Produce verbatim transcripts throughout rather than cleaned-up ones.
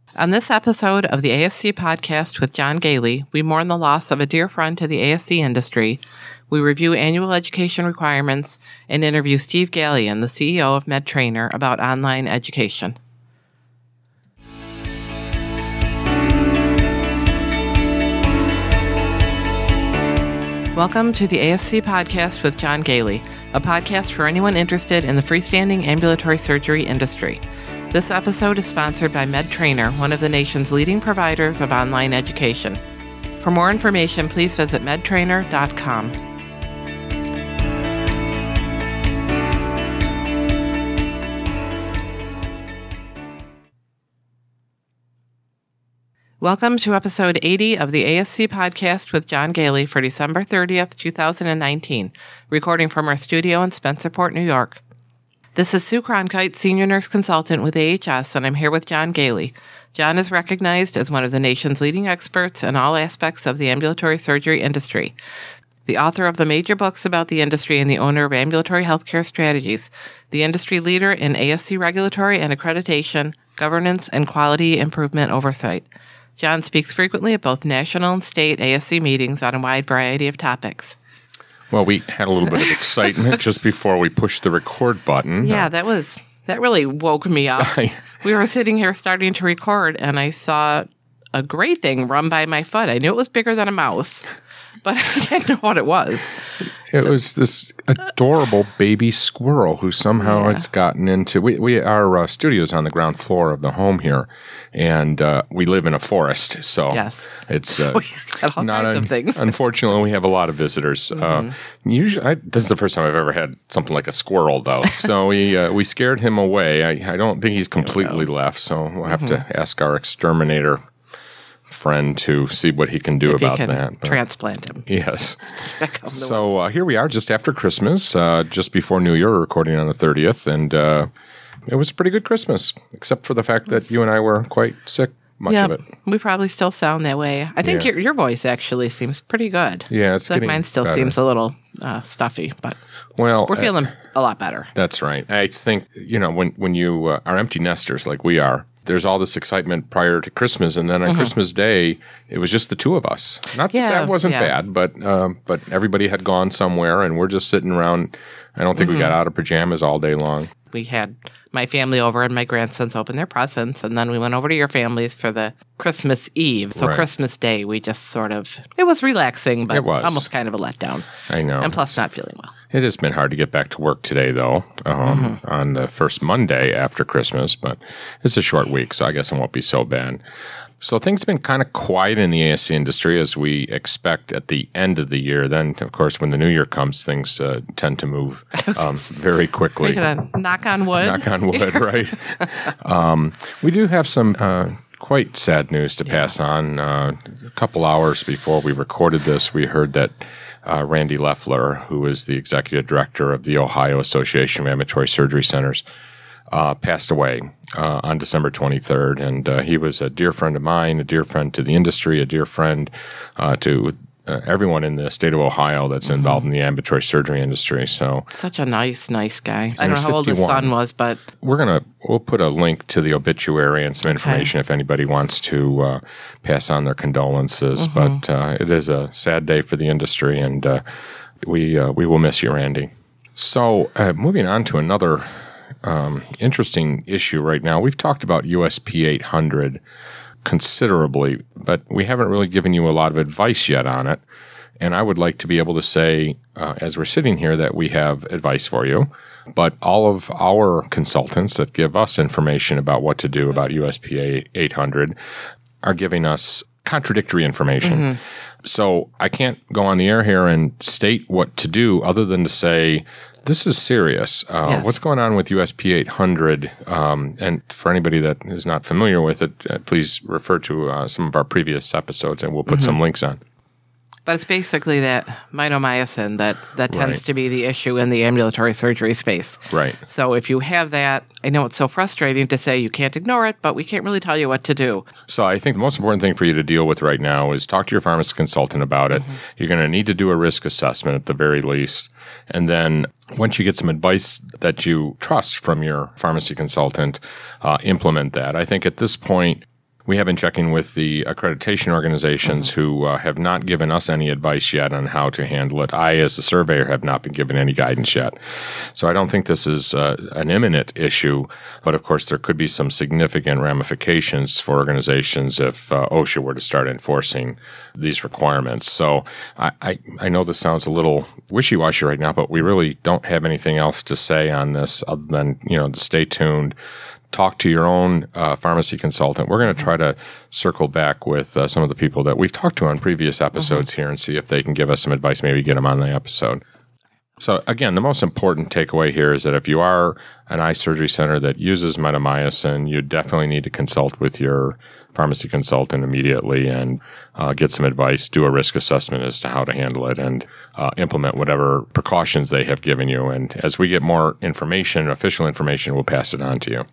On this episode of the A S C podcast with John Gailey, we mourn the loss of a dear friend to the A S C industry. We review annual education requirements and interview Steve Gallion, the C E O of MedTrainer, about online education. Welcome to the A S C podcast with John Gailey, a podcast for anyone interested in the freestanding ambulatory surgery industry. This episode is sponsored by MedTrainer, one of the nation's leading providers of online education. For more information, please visit med trainer dot com. Welcome to episode eighty of the A S C podcast with John Gailey for December thirtieth, twenty nineteen, recording from our studio in Spencerport, New York. This is Sue Cronkite, Senior Nurse Consultant with A H S, and I'm here with John Gailey. John is recognized as one of the nation's leading experts in all aspects of the ambulatory surgery industry. The author of the major books about the industry and the owner of Ambulatory Healthcare Strategies, the industry leader in A S C regulatory and accreditation, governance, and quality improvement oversight. John speaks frequently at both national and state A S C meetings on a wide variety of topics. Well, we had a little bit of excitement just before we pushed the record button. Yeah, that was that really woke me up. We were sitting here starting to record, and I saw a gray thing run by my foot. I knew it was bigger than a mouse, but I didn't know what it was. It so, was this adorable baby squirrel who somehow yeah. it's gotten into. We, we our uh, studio's on the ground floor of the home here, and uh, we live in a forest, so yes. it's uh, we got all not kinds un- of things. Unfortunately, we have a lot of visitors. Mm-hmm. Uh, usually, I, this is the first time I've ever had something like a squirrel, though. So we uh, we scared him away. I, I don't think he's completely left, so we'll have mm-hmm. to ask our exterminator friend to see what he can do if about he can that. But transplant him. Yes. So uh, here we are just after Christmas, uh, just before New Year, recording on the thirtieth, and uh, it was a pretty good Christmas, except for the fact that you and I were quite sick much yeah, of it. We probably still sound that way. I think yeah. your your voice actually seems pretty good. Yeah, it's like getting mine still better. seems a little uh, stuffy, but well, we're feeling uh, a lot better. That's right. I think, you know, when, when you uh, are empty nesters like we are, there's all this excitement prior to Christmas, and then on mm-hmm. Christmas Day, it was just the two of us. Not yeah, that that wasn't yeah. bad, but um, but everybody had gone somewhere, and we're just sitting around. I don't think mm-hmm. we got out of pajamas all day long. We had my family over, and my grandsons opened their presents, and then we went over to your family's for the Christmas Eve. So right. Christmas Day, we just sort of, it was relaxing, but it was. almost kind of a letdown. I know. And plus not feeling well. It has been hard to get back to work today, though, um, mm-hmm. on the first Monday after Christmas, but it's a short week, so I guess it won't be so bad. So things have been kind of quiet in the A S C industry as we expect at the end of the year. Then, of course, when the new year comes, things uh, tend to move um, very quickly. We're going to knock on wood. Knock on wood, right. um, we do have some uh, quite sad news to yeah. pass on. Uh, a couple hours before we recorded this, we heard that Uh, Randy Leffler, who is the executive director of the Ohio Association of Ambulatory Surgery Centers, uh, passed away uh, on December twenty-third. And uh, he was a dear friend of mine, a dear friend to the industry, a dear friend uh, to uh, everyone in the state of Ohio that's mm-hmm. involved in the ambulatory surgery industry. So such a nice, nice guy. I don't know how old his son was, but we're gonna we'll put a link to the obituary and some information okay. if anybody wants to uh, pass on their condolences. Mm-hmm. But uh, it is a sad day for the industry, and uh, we uh, we will miss you, Randy. So uh, moving on to another um, interesting issue right now. We've talked about U S P eight hundred considerably, but we haven't really given you a lot of advice yet on it. And I would like to be able to say, uh, as we're sitting here, that we have advice for you. But all of our consultants that give us information about what to do about U S P eight hundred are giving us contradictory information. Mm-hmm. So I can't go on the air here and state what to do other than to say, this is serious. Uh, yes. What's going on with U S P eight hundred? Um, and for anybody that is not familiar with it, uh, please refer to uh, some of our previous episodes, and we'll put mm-hmm. some links on. But it's basically that mitomycin that, that tends right. to be the issue in the ambulatory surgery space. Right. So if you have that, I know it's so frustrating to say you can't ignore it, but we can't really tell you what to do. So I think the most important thing for you to deal with right now is talk to your pharmacy consultant about it. Mm-hmm. You're going to need to do a risk assessment at the very least. And then once you get some advice that you trust from your pharmacy consultant, uh, implement that. I think at this point, we have been checking with the accreditation organizations Mm-hmm. who uh, have not given us any advice yet on how to handle it. I, as a surveyor, have not been given any guidance yet. So I don't think this is uh, an imminent issue, but of course there could be some significant ramifications for organizations if uh, OSHA were to start enforcing these requirements. So I, I, I know this sounds a little wishy-washy right now, but we really don't have anything else to say on this other than, you know, to stay tuned. Talk to your own uh, pharmacy consultant. We're going to try to circle back with uh, some of the people that we've talked to on previous episodes mm-hmm. here and see if they can give us some advice, maybe get them on the episode. So again, the most important takeaway here is that if you are an eye surgery center that uses mitomycin, you definitely need to consult with your pharmacy consultant immediately and uh, get some advice, do a risk assessment as to how to handle it, and uh, implement whatever precautions they have given you. And as we get more information, official information, we'll pass it on to you.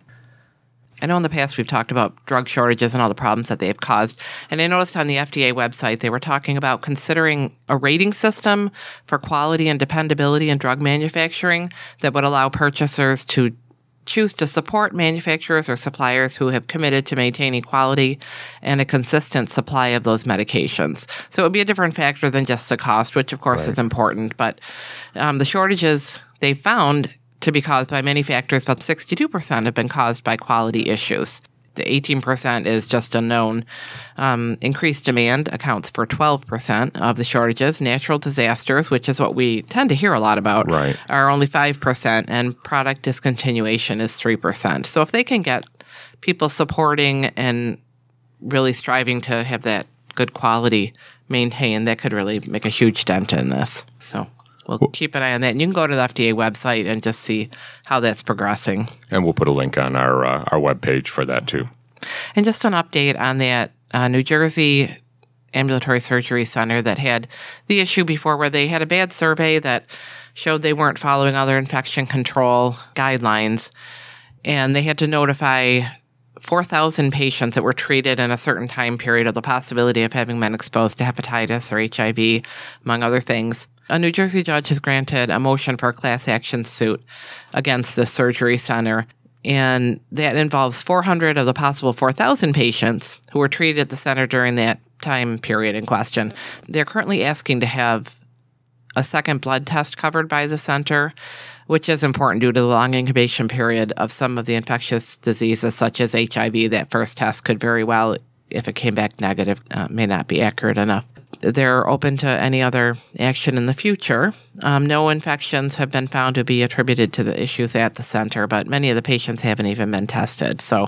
I know in the past we've talked about drug shortages and all the problems that they've caused. And I noticed on the F D A website they were talking about considering a rating system for quality and dependability in drug manufacturing that would allow purchasers to choose to support manufacturers or suppliers who have committed to maintaining quality and a consistent supply of those medications. So it would be a different factor than just the cost, which of course right. is important. But um, the shortages they found to be caused by many factors, about sixty-two percent have been caused by quality issues. The eighteen percent is just unknown. Um, increased demand accounts for twelve percent of the shortages. Natural disasters, which is what we tend to hear a lot about, right. are only five percent, and product discontinuation is three percent. So if they can get people supporting and really striving to have that good quality maintained, that could really make a huge dent in this. So we'll keep an eye on that. And you can go to the F D A website and just see how that's progressing. And we'll put a link on our uh, our webpage for that too. And just an update on that uh, New Jersey Ambulatory Surgery Center that had the issue before where they had a bad survey that showed they weren't following other infection control guidelines. And they had to notify four thousand patients that were treated in a certain time period of the possibility of having been exposed to hepatitis or H I V, among other things. A New Jersey judge has granted a motion for a class action suit against the surgery center, and that involves four hundred of the possible four thousand patients who were treated at the center during that time period in question. They're currently asking to have a second blood test covered by the center, which is important due to the long incubation period of some of the infectious diseases such as H I V. That first test could very well, if it came back negative, uh, may not be accurate enough. They're open to any other action in the future. Um, no infections have been found to be attributed to the issues at the center, but many of the patients haven't even been tested. So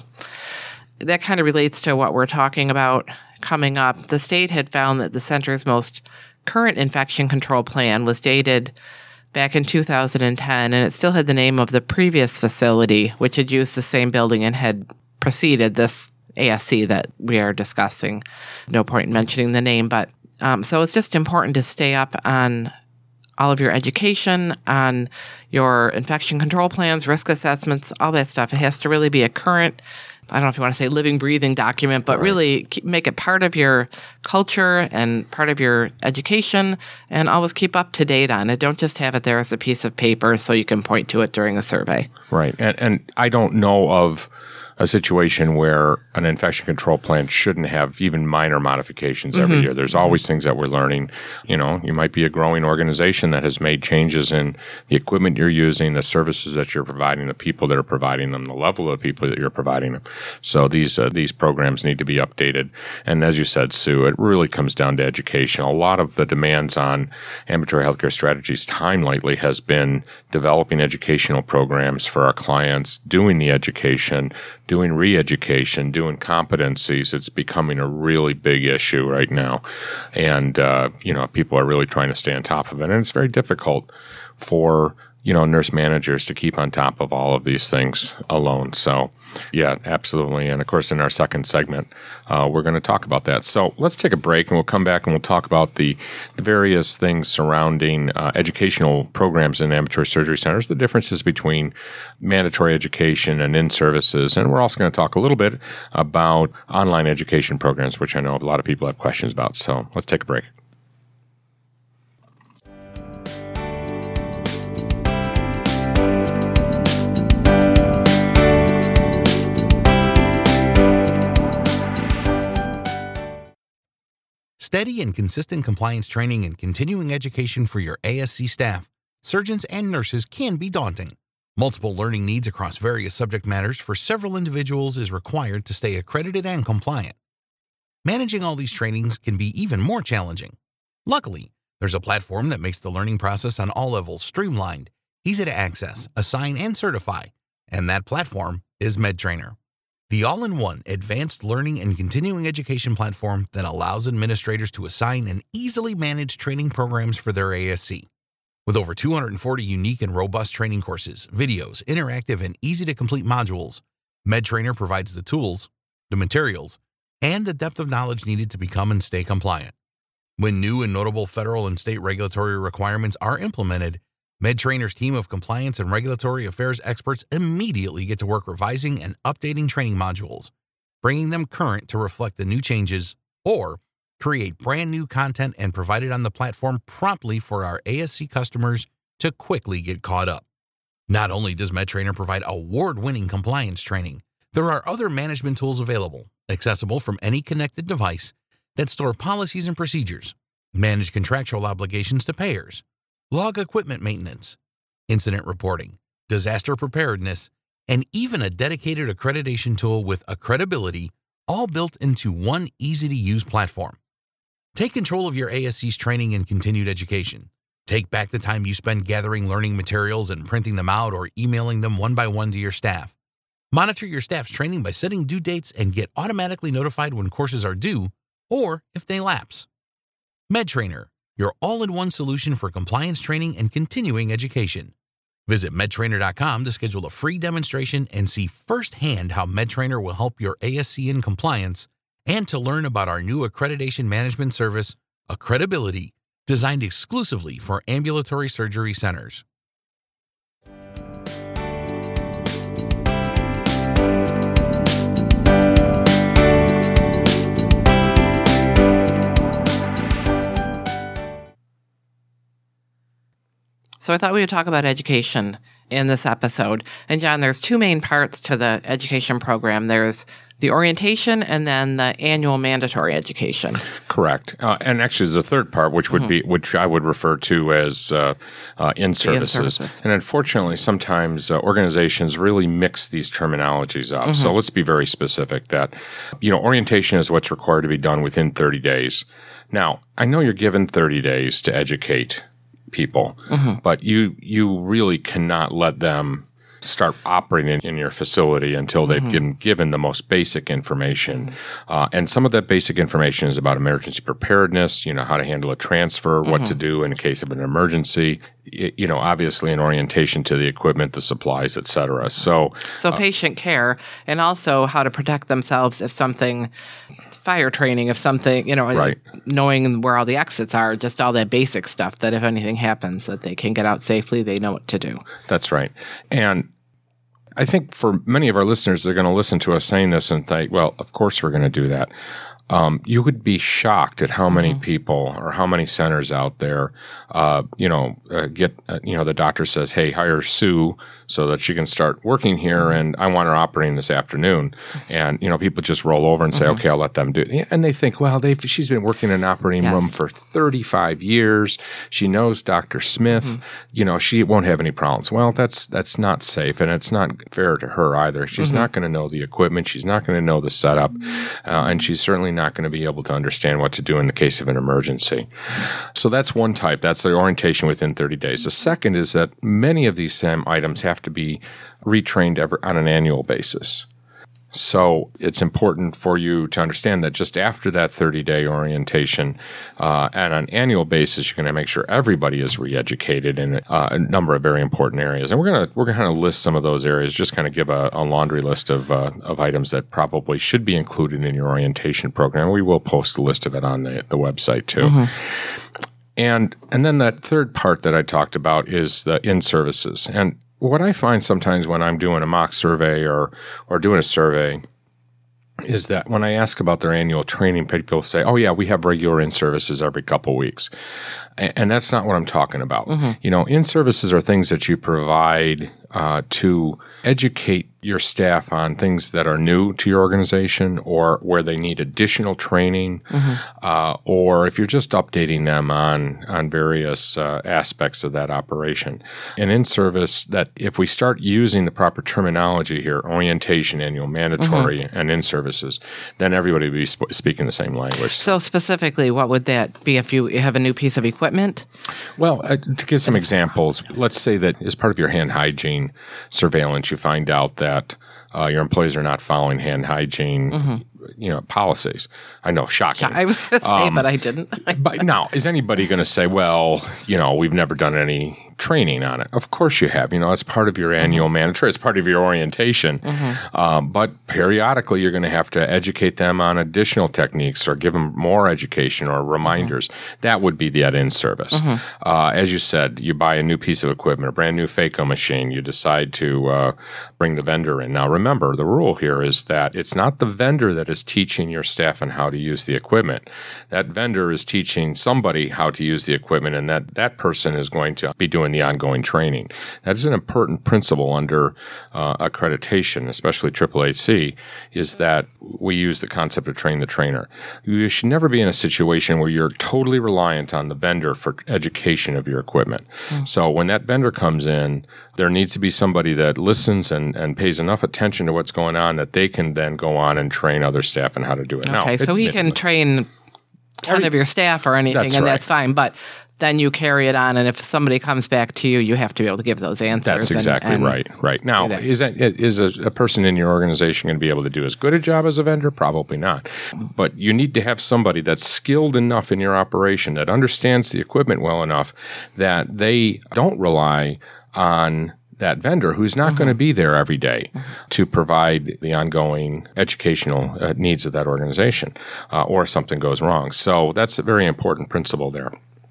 that kind of relates to what we're talking about coming up. The state had found that the center's most current infection control plan was dated back in two thousand ten, and it still had the name of the previous facility, which had used the same building and had preceded this A S C that we are discussing. No point in mentioning the name, but Um, so it's just important to stay up on all of your education, on your infection control plans, risk assessments, all that stuff. It has to really be a current, I don't know if you want to say living, breathing document, but right. really keep, make it part of your culture and part of your education, and always keep up to date on it. Don't just have it there as a piece of paper so you can point to it during a survey. Right. And, and I don't know of a situation where an infection control plan shouldn't have even minor modifications every mm-hmm. year. There's always things that we're learning. You know, you might be a growing organization that has made changes in the equipment you're using, the services that you're providing, the people that are providing them, the level of people that you're providing them. So these uh, these programs need to be updated. And as you said, Sue, it really comes down to education. A lot of the demands on ambulatory healthcare strategies time lately has been developing educational programs for our clients, doing the education, doing re-education, doing competencies. It's becoming a really big issue right now. And, uh, you know, people are really trying to stay on top of it. And it's very difficult for, you know, nurse managers to keep on top of all of these things alone. So, yeah, absolutely. And, of course, in our second segment, uh, we're going to talk about that. So let's take a break, and we'll come back and we'll talk about the, the various things surrounding uh, educational programs in ambulatory surgery centers, the differences between mandatory education and in-services. And we're also going to talk a little bit about online education programs, which I know a lot of people have questions about. So let's take a break. Steady and consistent compliance training and continuing education for your A S C staff, surgeons, and nurses can be daunting. Multiple learning needs across various subject matters for several individuals is required to stay accredited and compliant. Managing all these trainings can be even more challenging. Luckily, there's a platform that makes the learning process on all levels streamlined, easy to access, assign, and certify, and that platform is MedTrainer, the all-in-one advanced learning and continuing education platform that allows administrators to assign and easily manage training programs for their A S C. With over two hundred forty unique and robust training courses, videos, interactive, and easy-to-complete modules, MedTrainer provides the tools, the materials, and the depth of knowledge needed to become and stay compliant. When new and notable federal and state regulatory requirements are implemented, MedTrainer's team of compliance and regulatory affairs experts immediately get to work revising and updating training modules, bringing them current to reflect the new changes, or create brand new content and provide it on the platform promptly for our A S C customers to quickly get caught up. Not only does MedTrainer provide award-winning compliance training, there are other management tools available, accessible from any connected device, that store policies and procedures, manage contractual obligations to payers, log equipment maintenance, incident reporting, disaster preparedness, and even a dedicated accreditation tool with Accredibility, all built into one easy-to-use platform. Take control of your A S C's training and continued education. Take back the time you spend gathering learning materials and printing them out or emailing them one by one to your staff. Monitor your staff's training by setting due dates and get automatically notified when courses are due or if they lapse. MedTrainer, your all-in-one solution for compliance training and continuing education. Visit medtrainer dot com to schedule a free demonstration and see firsthand how MedTrainer will help your A S C in compliance, and to learn about our new accreditation management service, Accredibility, designed exclusively for ambulatory surgery centers. So I thought we would talk about education in this episode. And John, there's two main parts to the education program. There's the orientation and then the annual mandatory education. Correct. Uh, and actually, there's a third part, which would mm-hmm. be, which I would refer to as uh, uh, in-services. in-services. And unfortunately, sometimes uh, organizations really mix these terminologies up. Mm-hmm. So let's be very specific that, you know, orientation is what's required to be done within thirty days. Now, I know you're given thirty days to educate people, mm-hmm. but you you really cannot let them start operating in your facility until they've mm-hmm. been given the most basic information. Mm-hmm. Uh, and some of that basic information is about emergency preparedness, you know, how to handle a transfer, mm-hmm. what to do in case of an emergency, y- you know, obviously an orientation to the equipment, the supplies, et cetera. So, so uh, patient care, and also how to protect themselves if something, fire training, if something, you know, right. knowing where all the exits are, just all that basic stuff that if anything happens, that they can get out safely, they know what to do. That's right. And I think for many of our listeners, they're going to listen to us saying this and think, well, of course we're going to do that. Um, you would be shocked at how many mm-hmm. people or how many centers out there, uh, you know, uh, get, uh, you know, the doctor says, hey, hire Sue so that she can start working here, mm-hmm. and I want her operating this afternoon. And, you know, people just roll over and say, mm-hmm. okay, I'll let them do it. And they think, well, they've, she's been working in an operating yes. room for thirty-five years. She knows Doctor Smith. Mm-hmm. You know, she won't have any problems. Well, that's that's not safe, and it's not fair to her either. She's mm-hmm. not going to know the equipment. She's not going to know the setup, uh, and she's certainly not going to be able to understand what to do in the case of an emergency. So that's one type. That's the orientation within thirty days. The second is that many of these same items have to be retrained every, on an annual basis. So it's important for you to understand that just after that thirty-day orientation, uh, and on an annual basis, you're going to make sure everybody is re-educated in uh, a number of very important areas. And we're going to we're going to kind of list some of those areas, just kind of give a, a laundry list of uh, of items that probably should be included in your orientation program. We will post a list of it on the, the website too. Mm-hmm. And and then that third part that I talked about is the in-services. And what I find sometimes when I'm doing a mock survey or or doing a survey is that when I ask about their annual training, people say, oh, yeah, we have regular in-services every couple of weeks. And, and that's not what I'm talking about. Mm-hmm. You know, in-services are things that you provide uh, to educate your staff on things that are new to your organization or where they need additional training, mm-hmm. uh, or if you're just updating them on, on various uh, aspects of that operation. And in-service, that if we start using the proper terminology here, orientation, annual, mandatory, mm-hmm. and in-services, then everybody will be sp- speaking the same language. So specifically, what would that be if you have a new piece of equipment? Well, uh, to give some examples, let's say that as part of your hand hygiene surveillance, you find out that Uh, your employees are not following hand hygiene, mm-hmm. you know, policies. I know, shocking. I was going to say, um, but I didn't. But now, is anybody going to say, well, you know, we've never done any training on it? Of course you have. You know, it's part of your mm-hmm. annual mandatory. It's part of your orientation. Mm-hmm. Um, but periodically, you're going to have to educate them on additional techniques or give them more education or reminders. Mm-hmm. That would be the in-service. Mm-hmm. Uh, as you said, you buy a new piece of equipment, a brand new phaco machine. You decide to uh, bring the vendor in. Now, remember, the rule here is that it's not the vendor that is teaching your staff on how to use the equipment. That vendor is teaching somebody how to use the equipment, and that, that person is going to be doing the ongoing training. That is an important principle under uh, accreditation, especially triple A C, is that we use the concept of train the trainer. You should never be in a situation where you're totally reliant on the vendor for education of your equipment. Mm. So when that vendor comes in, there needs to be somebody that listens and, and pays enough attention to what's going on that they can then go on and train other staff on how to do it. Okay, now, so he can train a ton of your staff or anything, that's and right. that's fine. But then you carry it on, and if somebody comes back to you, you have to be able to give those answers. That's exactly and, and right. Right. Now, that. is that is a, a person in your organization going to be able to do as good a job as a vendor? Probably not. But you need to have somebody that's skilled enough in your operation, that understands the equipment well enough, that they don't rely on that vendor who's not mm-hmm. going to be there every day mm-hmm. to provide the ongoing educational uh, needs of that organization, uh, or if something goes wrong. So that's a very important principle there.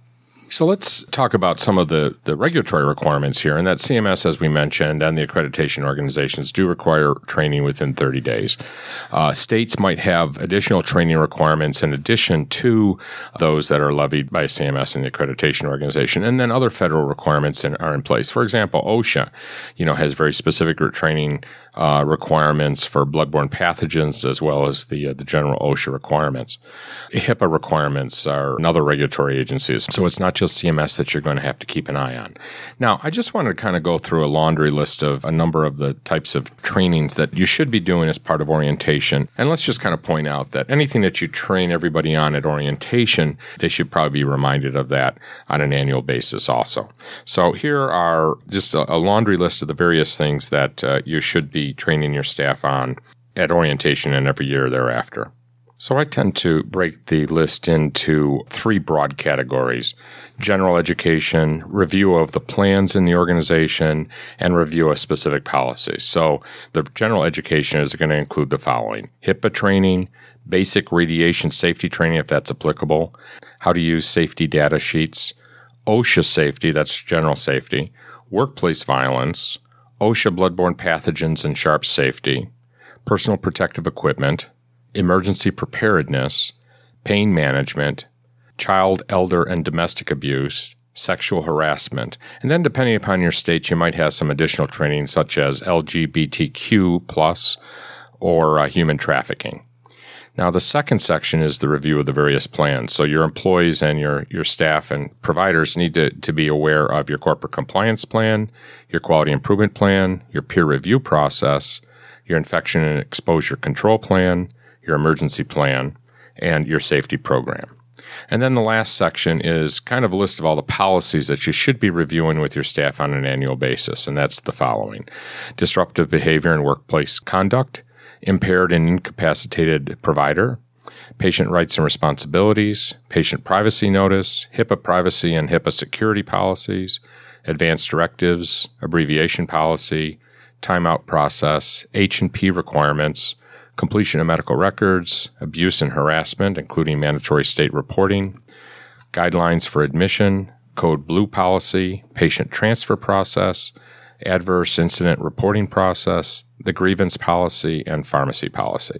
So let's talk about some of the, the regulatory requirements here, and that C M S, as we mentioned, and the accreditation organizations do require training within thirty days. Uh, states might have additional training requirements in addition to those that are levied by C M S and the accreditation organization, and then other federal requirements in, are in place. For example, OSHA, you know, has very specific training uh, requirements for bloodborne pathogens, as well as the uh, the general OSHA requirements. HIPAA requirements are another regulatory agencies, so it's not just C M S that you're going to have to keep an eye on. Now, I just wanted to kind of go through a laundry list of a number of the types of trainings that you should be doing as part of orientation. And let's just kind of point out that anything that you train everybody on at orientation, they should probably be reminded of that on an annual basis also. So here are just a, a laundry list of the various things that uh, you should be training your staff on at orientation and every year thereafter. So I tend to break the list into three broad categories: general education, review of the plans in the organization, and review of specific policies. So the general education is going to include the following: HIPAA training, basic radiation safety training if that's applicable, how to use safety data sheets, OSHA safety, that's general safety, workplace violence, OSHA bloodborne pathogens and sharp safety, personal protective equipment, emergency preparedness, pain management, child, elder, and domestic abuse, sexual harassment. And then depending upon your state, you might have some additional training such as L G B T Q plus or uh, human trafficking. Now, the second section is the review of the various plans. So your employees and your, your staff and providers need to, to be aware of your corporate compliance plan, your quality improvement plan, your peer review process, your infection and exposure control plan, your emergency plan, and your safety program. And then the last section is kind of a list of all the policies that you should be reviewing with your staff on an annual basis, and that's the following: disruptive behavior and workplace conduct, impaired and incapacitated provider, patient rights and responsibilities, patient privacy notice, HIPAA privacy and HIPAA security policies, advanced directives, abbreviation policy, timeout process, H and P requirements, completion of medical records, abuse and harassment, including mandatory state reporting, guidelines for admission, Code Blue policy, patient transfer process, adverse incident reporting process, the grievance policy, and pharmacy policy.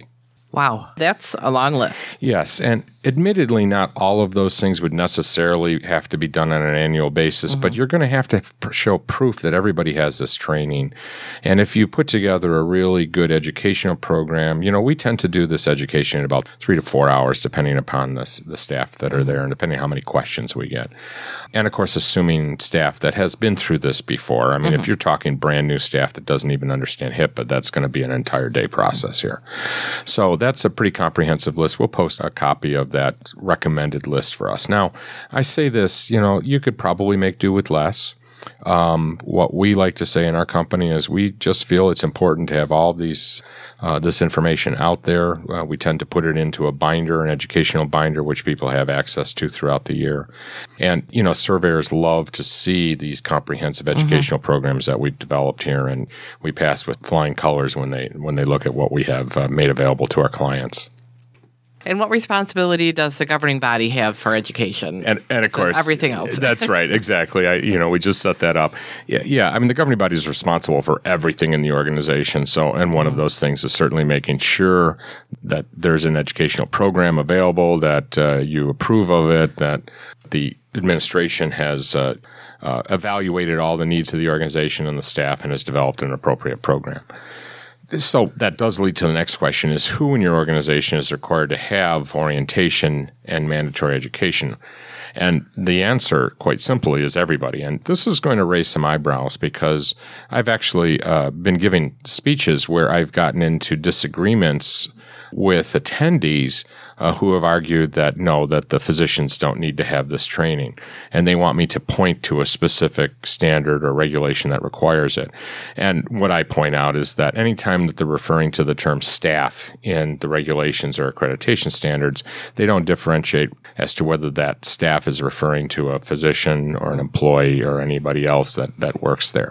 Wow, that's a long list. Yes, and admittedly, not all of those things would necessarily have to be done on an annual basis, mm-hmm. but you're going to have to show proof that everybody has this training. And if you put together a really good educational program, you know, we tend to do this education in about three to four hours, depending upon the, the staff that are there and depending on how many questions we get. And of course, assuming staff that has been through this before. I mean, mm-hmm. if you're talking brand new staff that doesn't even understand HIPAA, that's going to be an entire day process here. So that's a pretty comprehensive list. We'll post a copy of that recommended list for us. Now, I say this, you know, you could probably make do with less. Um, what we like to say in our company is we just feel it's important to have all of these, uh, this information out there. Uh, we tend to put it into a binder, an educational binder, which people have access to throughout the year. And, you know, surveyors love to see these comprehensive educational mm-hmm. programs that we've developed here, and we pass with flying colors when they, when they look at what we have uh, made available to our clients. And what responsibility does the governing body have for education? And, and of so course, everything else. That's right. Exactly. I, you know, we just set that up. Yeah. Yeah. I mean, the governing body is responsible for everything in the organization. So, and one mm-hmm. of those things is certainly making sure that there's an educational program available, that uh, you approve of it, that the administration has uh, uh, evaluated all the needs of the organization and the staff and has developed an appropriate program. So that does lead to the next question is who in your organization is required to have orientation and mandatory education? And the answer, quite simply, is everybody. And this is going to raise some eyebrows because I've actually uh, been giving speeches where I've gotten into disagreements with attendees uh, who have argued that no, that the physicians don't need to have this training. And they want me to point to a specific standard or regulation that requires it. And what I point out is that anytime that they're referring to the term staff in the regulations or accreditation standards, they don't differentiate as to whether that staff is referring to a physician or an employee or anybody else that, that works there.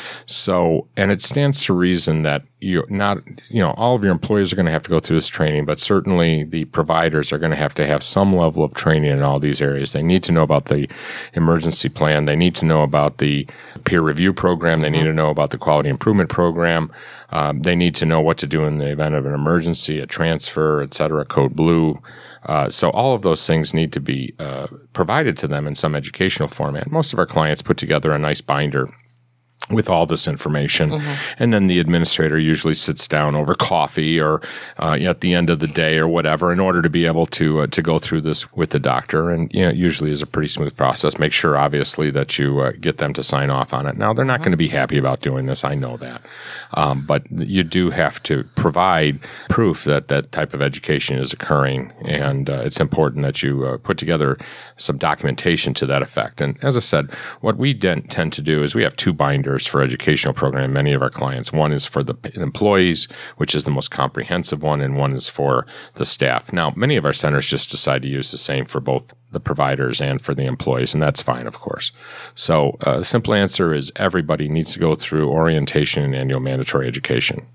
So, and it stands to reason that you're not, you know, all of your employees are going to have to go through this training, but certainly the providers are going to have to have some level of training in all these areas. They need to know about the emergency plan. They need to know about the peer review program. They need to know about the quality improvement program. Um, they need to know what to do in the event of an emergency, a transfer, et cetera, Code Blue. Uh, so all of those things need to be uh, provided to them in some educational format. Most of our clients put together a nice binder with all this information. Mm-hmm. And then the administrator usually sits down over coffee or uh, at the end of the day or whatever in order to be able to uh, to go through this with the doctor. And you know, it usually is a pretty smooth process. Make sure, obviously, that you uh, get them to sign off on it. Now, they're not mm-hmm. going to be happy about doing this. I know that. Um, but you do have to provide proof that that type of education is occurring. And uh, it's important that you uh, put together some documentation to that effect. And as I said, what we de- tend to do is we have two binders for educational program, many of our clients. One is for the employees, which is the most comprehensive one, and one is for the staff. Now, many of our centers just decide to use the same for both the providers and for the employees, and that's fine, of course. So uh, the simple answer is everybody needs to go through orientation and annual mandatory education.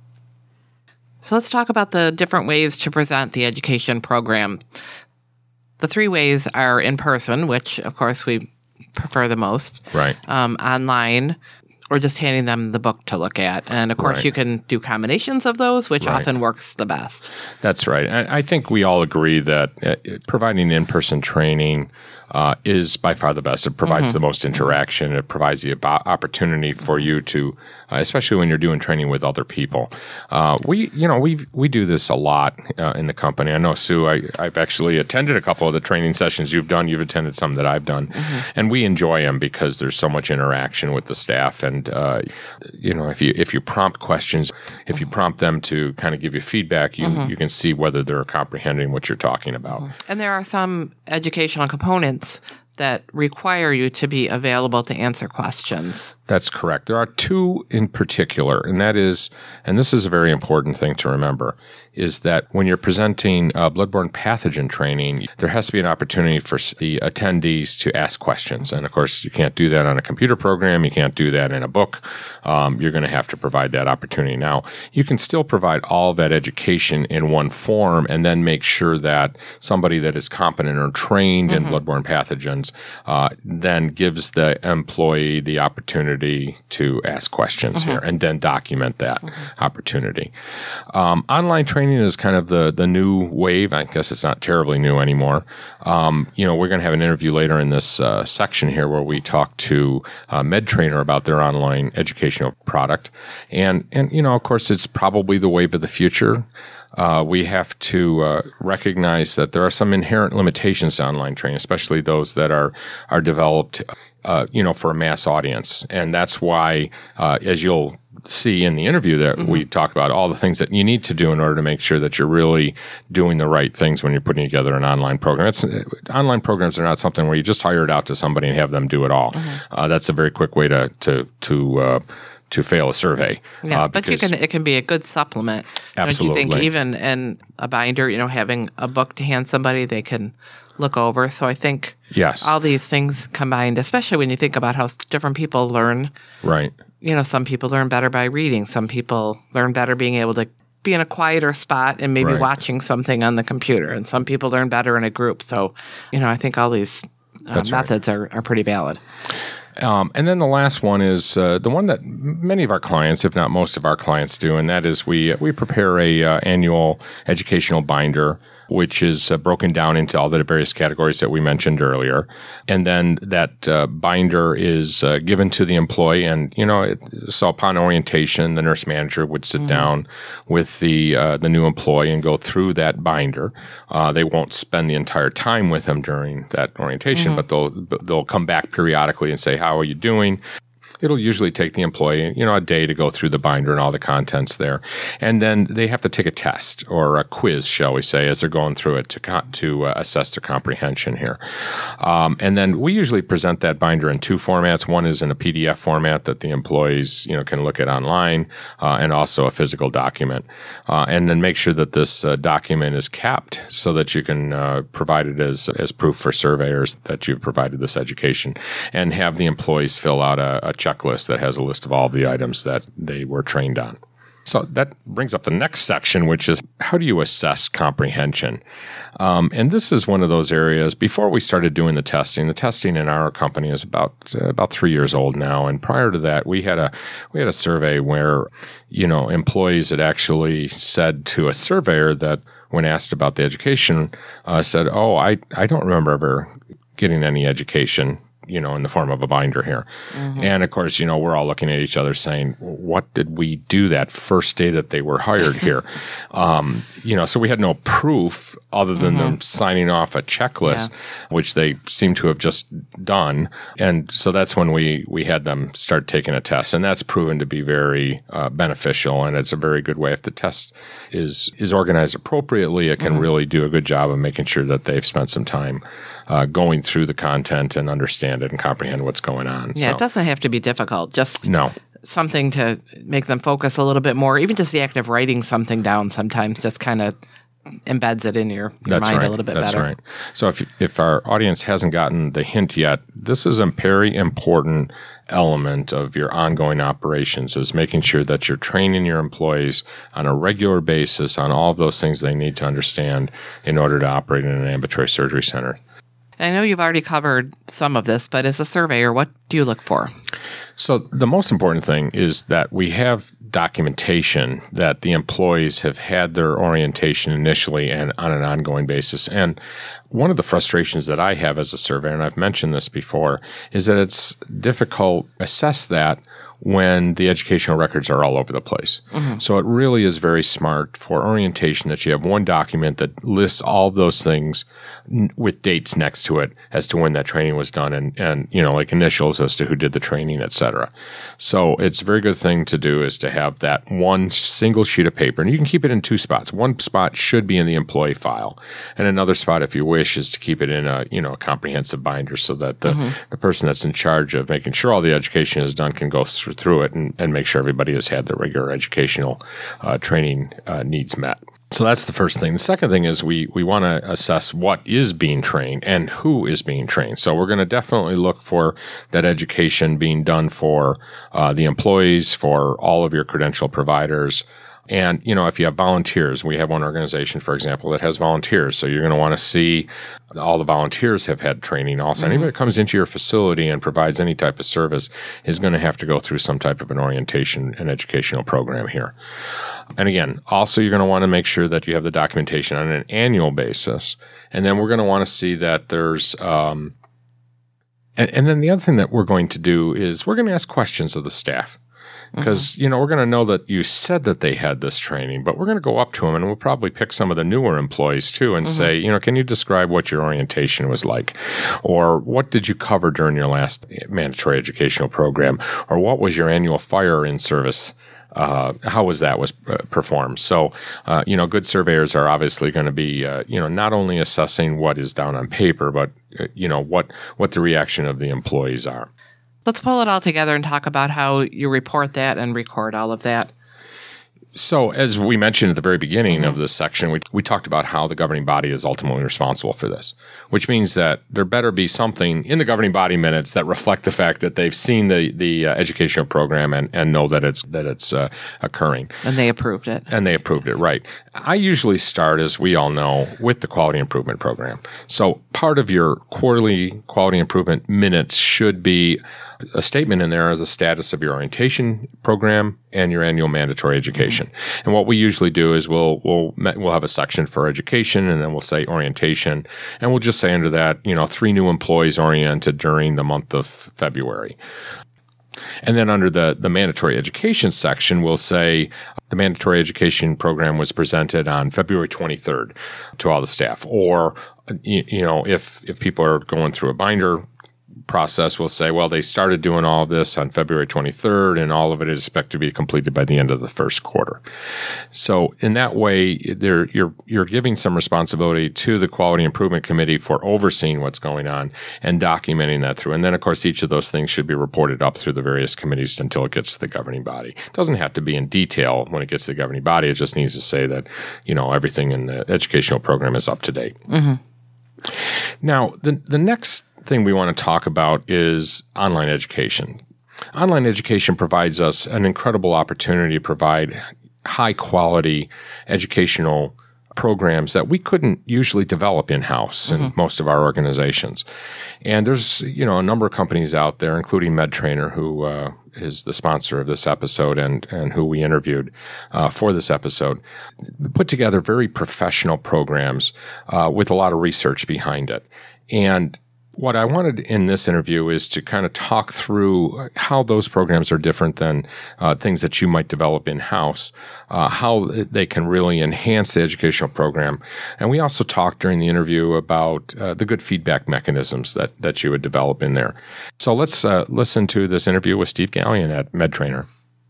So let's talk about the different ways to present the education program. The three ways are in person, which, of course, we prefer the most. Right. Um, online, or just handing them the book to look at. And, of course, right. you can do combinations of those, which right. often works the best. That's right. I, I think we all agree that uh, providing in-person training uh, is by far the best. It provides mm-hmm. the most interaction. It provides the opportunity for you to, uh, especially when you're doing training with other people. Uh, we, you know, we we do this a lot uh, in the company. I know, Sue, I, I've actually attended a couple of the training sessions you've done. You've attended some that I've done. Mm-hmm. And we enjoy them because there's so much interaction with the staff. And, uh, you know, if you if you prompt questions, if you prompt them to kind of give you feedback, you, mm-hmm. you can see whether they're comprehending what you're talking about. Mm-hmm. And there are some educational components that require you to be available to answer questions. That's correct. There are two in particular, and that is, and this is a very important thing to remember, is that when you're presenting uh, bloodborne pathogen training, there has to be an opportunity for the attendees to ask questions. And of course, you can't do that on a computer program. You can't do that in a book. Um, you're going to have to provide that opportunity. Now, you can still provide all that education in one form and then make sure that somebody that is competent or trained mm-hmm. in bloodborne pathogens uh, then gives the employee the opportunity to ask questions mm-hmm. here and then document that mm-hmm. opportunity. Um, online training training is kind of the the new wave. I guess it's not terribly new anymore. Um, you know, we're going to have an interview later in this uh, section here where we talk to uh, MedTrainer about their online educational product. And, and, you know, of course, it's probably the wave of the future. Uh, we have to uh, recognize that there are some inherent limitations to online training, especially those that are are developed, uh, you know, for a mass audience. And that's why, uh, as you'll see in the interview, that mm-hmm. we talk about all the things that you need to do in order to make sure that you're really doing the right things when you're putting together an online program. It's, uh, online programs are not something where you just hire it out to somebody and have them do it all. Mm-hmm. Uh, that's a very quick way to to to uh, to fail a survey. Yeah, uh, but you can, it can be a good supplement. Absolutely. Don't you think even in a binder, you know, having a book to hand somebody they can look over. So I think yes. all these things combined, especially when you think about how different people learn. Right. You know, some people learn better by reading. Some people learn better being able to be in a quieter spot and maybe right. watching something on the computer. And some people learn better in a group. So, you know, I think all these uh, methods right. are, are pretty valid. Um, and then the last one is uh, the one that many of our clients, if not most of our clients, do, and that is we we prepare a uh, annual educational binder, which is uh, broken down into all the various categories that we mentioned earlier. And then that uh, binder is uh, given to the employee. And, you know, it, so upon orientation, the nurse manager would sit mm-hmm. down with the uh, the new employee and go through that binder. Uh, they won't spend the entire time with them during that orientation, mm-hmm. but they'll they'll come back periodically and say, how are you doing? It'll usually take the employee, you know, a day to go through the binder and all the contents there. And then they have to take a test or a quiz, shall we say, as they're going through it to co- to uh, assess their comprehension here. Um, and then we usually present that binder in two formats. One is in a P D F format that the employees, you know, can look at online, uh, and also a physical document. Uh, and then make sure that this uh, document is capped so that you can uh, provide it as, as proof for surveyors that you've provided this education, and have the employees fill out a, a check checklist that has a list of all of the items that they were trained on. So that brings up the next section, which is how do you assess comprehension? Um, and this is one of those areas. Before we started doing the testing, the testing in our company is about uh, about three years old now. And prior to that, we had a we had a survey where, you know, employees had actually said to a surveyor that when asked about the education, uh, said, "Oh, I I don't remember ever getting any education, you know, in the form of a binder here." Mm-hmm. And of course, you know, we're all looking at each other saying, what did we do that first day that they were hired here? um, you know, so we had no proof other than mm-hmm. them signing off a checklist, yeah. which they seem to have just done. And so that's when we, we had them start taking a test. And that's proven to be very uh, beneficial. And it's a very good way. If the test is, is organized appropriately, it can mm-hmm. really do a good job of making sure that they've spent some time Uh, going through the content and understand it and comprehend what's going on. Yeah, so. It doesn't have to be difficult. Just no. something to make them focus a little bit more. Even just the act of writing something down sometimes just kind of embeds it in your, your mind right. a little bit That's better. That's right. So if if our audience hasn't gotten the hint yet, this is a very important element of your ongoing operations, is making sure that you're training your employees on a regular basis on all of those things they need to understand in order to operate in an ambulatory surgery center. I know you've already covered some of this, but as a surveyor, what do you look for? So the most important thing is that we have documentation that the employees have had their orientation initially and on an ongoing basis. And one of the frustrations that I have as a surveyor, and I've mentioned this before, is that it's difficult to assess that when the educational records are all over the place. Mm-hmm. So it really is very smart for orientation that you have one document that lists all of those things n- with dates next to it as to when that training was done, and, and you know, like initials as to who did the training, et cetera. So it's a very good thing to do is to have that one single sheet of paper, and you can keep it in two spots. One spot should be in the employee file, and another spot, if you wish, is to keep it in a, you know, a comprehensive binder so that the, mm-hmm. the person that's in charge of making sure all the education is done can go through through it and, and make sure everybody has had their regular educational uh, training uh, needs met. So that's the first thing. The second thing is we we want to assess what is being trained and who is being trained. So we're going to definitely look for that education being done for uh, the employees, for all of your credential providers, And, you know, if you have volunteers, we have one organization, for example, that has volunteers. So you're going to want to see all the volunteers have had training also. Mm-hmm. Anybody that comes into your facility and provides any type of service is going to have to go through some type of an orientation and educational program here. And again, also you're going to want to make sure that you have the documentation on an annual basis. And then we're going to want to see that there's um, and, and then the other thing that we're going to do is we're going to ask questions of the staff. Because, mm-hmm. you know, we're going to know that you said that they had this training, but we're going to go up to them and we'll probably pick some of the newer employees too and mm-hmm. say, you know, can you describe what your orientation was like? Or what did you cover during your last mandatory educational program? Or what was your annual fire in service? Uh, how was that was uh, performed? So, uh, you know, good surveyors are obviously going to be, uh, you know, not only assessing what is down on paper, but, uh, you know, what, what the reaction of the employees are. Let's pull it all together and talk about how you report that and record all of that. So as we mentioned at the very beginning mm-hmm. of this section, we, we talked about how the governing body is ultimately responsible for this, which means that there better be something in the governing body minutes that reflect the fact that they've seen the the uh, educational program and, and know that it's that it's uh, occurring. And they approved it. And they approved it, right. I usually start, as we all know, with the quality improvement program. So part of your quarterly quality improvement minutes should be a statement in there as a status of your orientation program and your annual mandatory education. Mm-hmm. And what we usually do is we'll we'll we'll have a section for education, and then we'll say orientation, and we'll just say under that, you know, three new employees oriented during the month of February. And then under the, the mandatory education section, we'll say the mandatory education program was presented on February twenty-third to all the staff. Or, you, you know, if if people are going through a binder process, we'll say, well, they started doing all of this on February twenty-third, and all of it is expected to be completed by the end of the first quarter. So in that way, there you're you're giving some responsibility to the Quality Improvement Committee for overseeing what's going on and documenting that through. And then, of course, each of those things should be reported up through the various committees until it gets to the governing body. It doesn't have to be in detail when it gets to the governing body. It just needs to say that, you know, everything in the educational program is up to date. Mm-hmm. Now, the the next thing we want to talk about is online education. Online education provides us an incredible opportunity to provide high-quality educational programs that we couldn't usually develop in-house mm-hmm. in most of our organizations. And there's, you know, a number of companies out there, including MedTrainer, who uh, is the sponsor of this episode and, and who we interviewed uh, for this episode, put together very professional programs uh, with a lot of research behind it. And what I wanted in this interview is to kind of talk through how those programs are different than uh, things that you might develop in-house, uh, how they can really enhance the educational program. And we also talked during the interview about uh, the good feedback mechanisms that, that you would develop in there. So let's uh, listen to this interview with Steve Gallion at MedTrainer.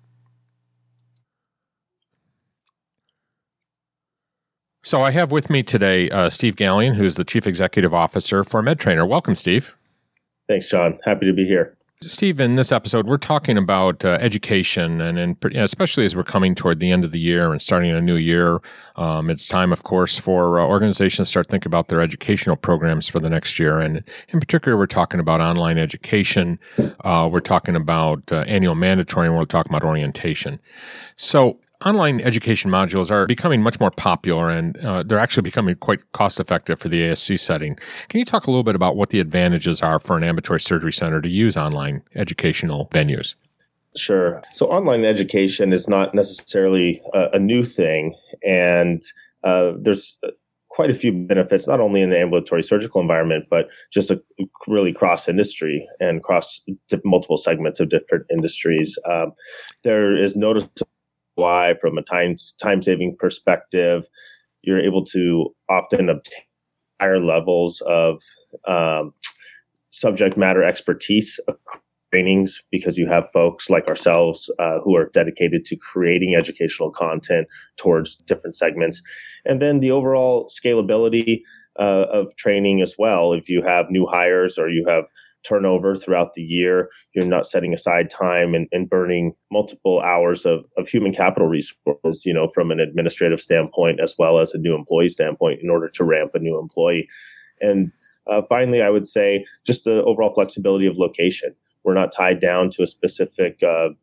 So I have with me today uh, Steve Gallion, who's the Chief Executive Officer for MedTrainer. Welcome, Steve. Thanks, John. Happy to be here. Steve, in this episode, we're talking about uh, education, and in, especially as we're coming toward the end of the year and starting a new year, um, it's time, of course, for uh, organizations to start thinking about their educational programs for the next year. And in particular, we're talking about online education. Uh, we're talking about uh, annual mandatory, and we're talking about orientation. So online education modules are becoming much more popular, and uh, they're actually becoming quite cost-effective for the A S C setting. Can you talk a little bit about what the advantages are for an ambulatory surgery center to use online educational venues? Sure. So online education is not necessarily a, a new thing, and uh, there's quite a few benefits, not only in the ambulatory surgical environment, but just a, really cross-industry and cross multiple segments of different industries. Um, there is noticeable why, from a time time saving perspective, you're able to often obtain higher levels of um, subject matter expertise trainings because you have folks like ourselves uh, who are dedicated to creating educational content towards different segments, and then the overall scalability uh, of training as well. If you have new hires or you have turnover throughout the year, you're not setting aside time and, and burning multiple hours of, of human capital resources, you know, from an administrative standpoint as well as a new employee standpoint in order to ramp a new employee. And uh, finally, I would say just the overall flexibility of location. We're not tied down to a specific uh,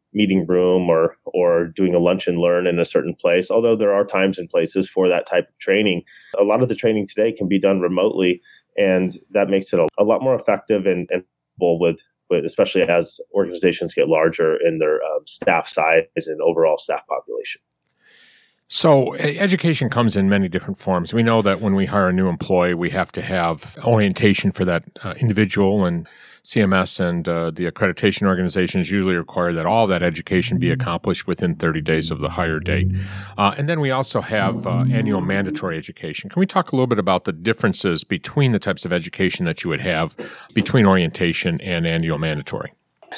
meeting room or or doing a lunch and learn in a certain place. Although there are times and places for that type of training, a lot of the training today can be done remotely, and that makes it a, a lot more effective and, and with, with especially as organizations get larger in their um, staff size and overall staff population. So education comes in many different forms. We know that when we hire a new employee, we have to have orientation for that uh, individual, and C M S and uh, the accreditation organizations usually require that all that education be accomplished within thirty days of the hire date. Uh, and then we also have uh, annual mandatory education. Can we talk a little bit about the differences between the types of education that you would have between orientation and annual mandatory?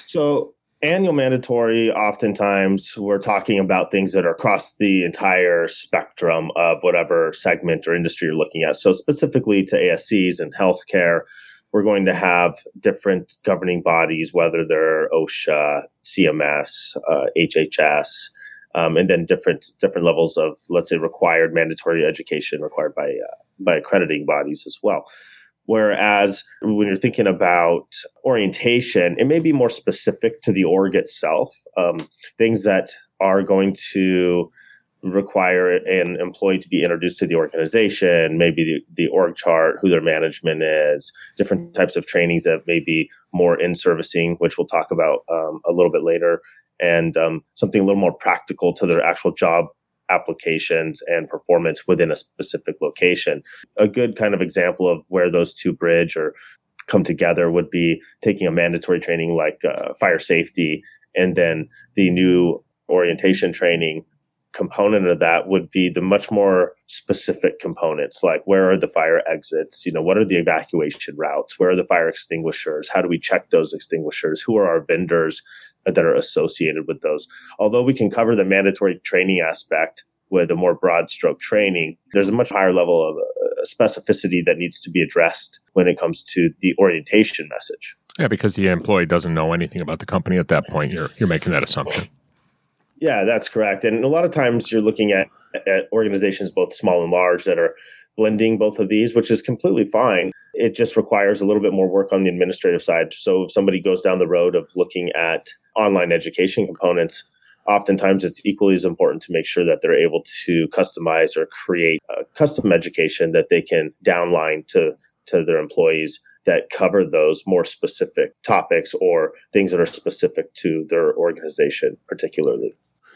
So annual mandatory, oftentimes we're talking about things that are across the entire spectrum of whatever segment or industry you're looking at. So specifically to A S Cs and healthcare, we're going to have different governing bodies, whether they're OSHA, C M S, uh, H H S, um, and then different different levels of, let's say, required mandatory education required by uh, by accrediting bodies as well. Whereas when you're thinking about orientation, it may be more specific to the org itself, um, things that are going to require an employee to be introduced to the organization, maybe the, the org chart, who their management is, different types of trainings that may be more in servicing, which we'll talk about um, a little bit later, and um, something a little more practical to their actual job applications and performance within a specific location. A good kind of example of where those two bridge or come together would be taking a mandatory training like uh, fire safety, and then the new orientation training component of that would be the much more specific components, like where are the fire exits, you know, what are the evacuation routes, where are the fire extinguishers, how do we check those extinguishers, who are our vendors that are associated with those. Although we can cover the mandatory training aspect with a more broad stroke training, there's a much higher level of uh, specificity that needs to be addressed when it comes to the orientation message. Yeah, because the employee doesn't know anything about the company at that point. You're you're making that assumption. Yeah, that's correct. And a lot of times you're looking at, at organizations, both small and large, that are blending both of these, which is completely fine. It just requires a little bit more work on the administrative side. So if somebody goes down the road of looking at online education components, oftentimes it's equally as important to make sure that they're able to customize or create a custom education that they can downline to, to their employees that cover those more specific topics or things that are specific to their organization particularly.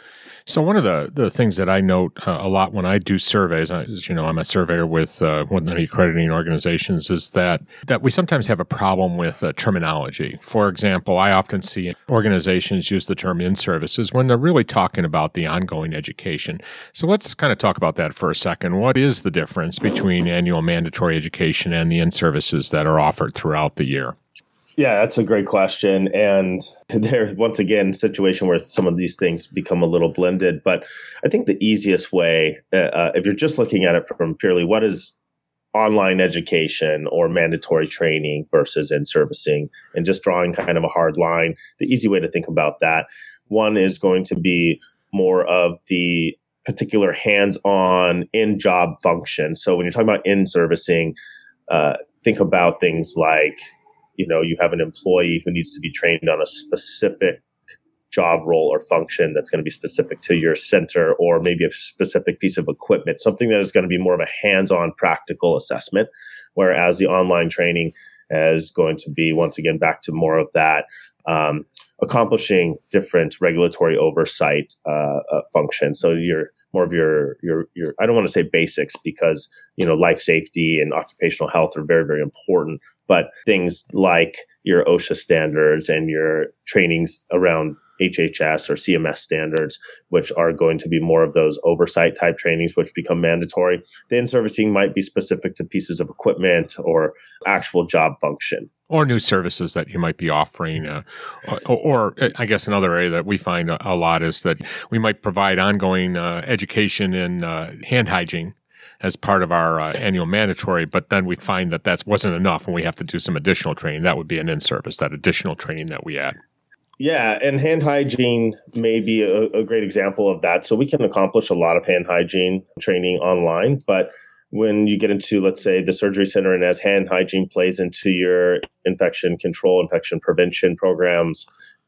So one of the, the things that I note uh, a lot when I do surveys, as you know, I'm a surveyor with uh, one of the accrediting organizations, is that that we sometimes have a problem with uh, terminology. For example, I often see organizations use the term in-services when they're really talking about the ongoing education. So let's kind of talk about that for a second. What is the difference between annual mandatory education and the in-services that are offered throughout the year? Yeah, that's a great question. And there's, once again, a situation where some of these things become a little blended. But I think the easiest way, uh, if you're just looking at it from purely what is online education or mandatory training versus in-servicing, and just drawing kind of a hard line, the easy way to think about that, one is going to be more of the particular hands-on in-job function. So when you're talking about in-servicing, uh, think about things like, you know, you have an employee who needs to be trained on a specific job role or function that's going to be specific to your center, or maybe a specific piece of equipment, something that is going to be more of a hands-on practical assessment. Whereas the online training is going to be, once again, back to more of that um, accomplishing different regulatory oversight uh, uh, functions. So you're more of your, your, your, I don't want to say basics, because, you know, life safety and occupational health are very, very important. But things like your OSHA standards and your trainings around H H S or C M S standards, which are going to be more of those oversight type trainings, which become mandatory. The in-servicing might be specific to pieces of equipment or actual job function. Or new services that you might be offering. Uh, or, or I guess another area that we find a, a lot is that we might provide ongoing uh, education in uh, hand hygiene as part of our uh, annual mandatory, but then we find that that wasn't enough and we have to do some additional training. That would be an in-service, that additional training that we add. Yeah, and hand hygiene may be a, a great example of that. So we can accomplish a lot of hand hygiene training online, but when you get into, let's say, the surgery center, and as hand hygiene plays into your infection control, infection prevention programs,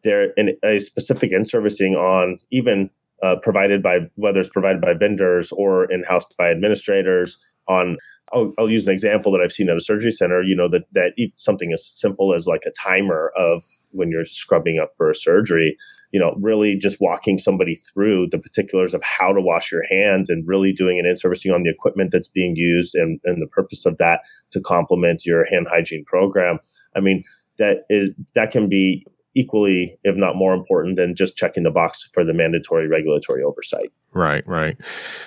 there in a specific in-servicing on even uh, provided by, whether it's provided by vendors or in-house by administrators on, I'll, I'll use an example that I've seen at a surgery center, you know, that, that something as simple as like a timer of when you're scrubbing up for a surgery, you know, really just walking somebody through the particulars of how to wash your hands and really doing an in-servicing on the equipment that's being used and, and the purpose of that to complement your hand hygiene program. I mean, that is, that can be equally, if not more important than just checking the box for the mandatory regulatory oversight. Right, right.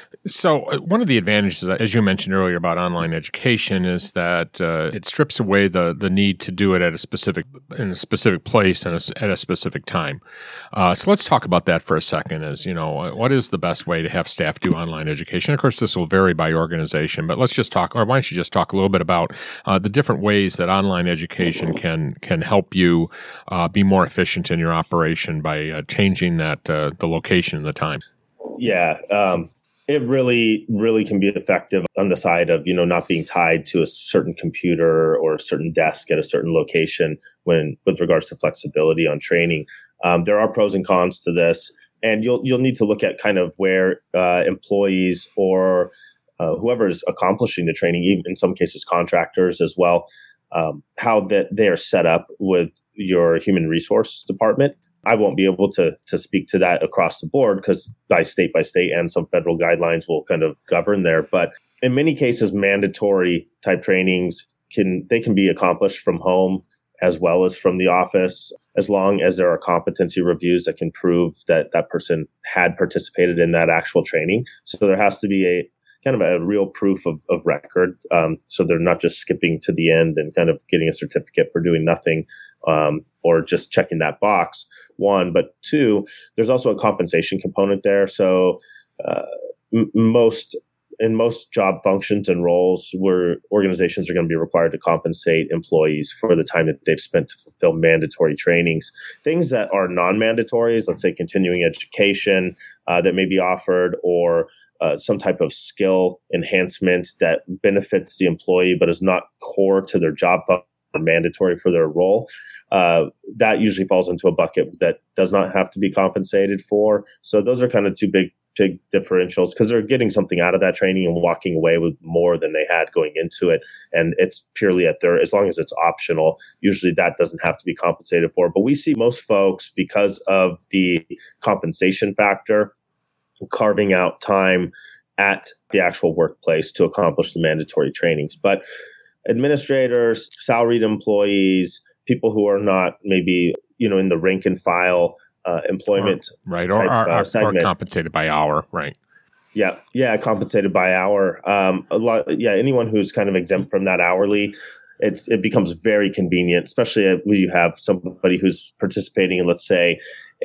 So uh, one of the advantages, as you mentioned earlier about online education, is that uh, it strips away the the need to do it at a specific in a specific place and a, at a specific time. Uh, so let's talk about that for a second. As you know, what is the best way to have staff do online education? Of course, this will vary by organization, but let's just talk. Or why don't you just talk a little bit about uh, the different ways that online education can can help you uh, be more efficient in your operation by uh, changing that uh, the location and the time. Yeah, um, it really, really can be effective on the side of, you know, not being tied to a certain computer or a certain desk at a certain location when, with regards to flexibility on training. Um, there are pros and cons to this, and you'll you'll need to look at kind of where uh, employees or uh, whoever is accomplishing the training, even in some cases contractors as well, um, how that they are set up with your human resource department. I won't be able to to speak to that across the board because by state by state and some federal guidelines will kind of govern there. But in many cases, mandatory type trainings can they can be accomplished from home as well as from the office, as long as there are competency reviews that can prove that that person had participated in that actual training. So there has to be a kind of a real proof of, of record. Um, so they're not just skipping to the end and kind of getting a certificate for doing nothing um, or just checking that box. One, but two, there's also a compensation component there. So uh, m- most in most job functions and roles where organizations are going to be required to compensate employees for the time that they've spent to fulfill mandatory trainings. Things that are non-mandatory, let's say continuing education uh, that may be offered, or uh, some type of skill enhancement that benefits the employee but is not core to their job function or mandatory for their role. Uh, that usually falls into a bucket that does not have to be compensated for. So those are kind of two big, big differentials because they're getting something out of that training and walking away with more than they had going into it. And it's purely at their, as long as it's optional, usually that doesn't have to be compensated for. But we see most folks, because of the compensation factor, carving out time at the actual workplace to accomplish the mandatory trainings. But administrators, salaried employees, people who are not maybe, you know, in the rank and file uh, employment. Or, right. Or, type, or, uh, or, segment. or compensated by hour. Right. Yeah. Yeah. Compensated by hour. Um, a lot. Yeah. Anyone who's kind of exempt from that hourly, it's, it becomes very convenient, especially when you have somebody who's participating in, let's say,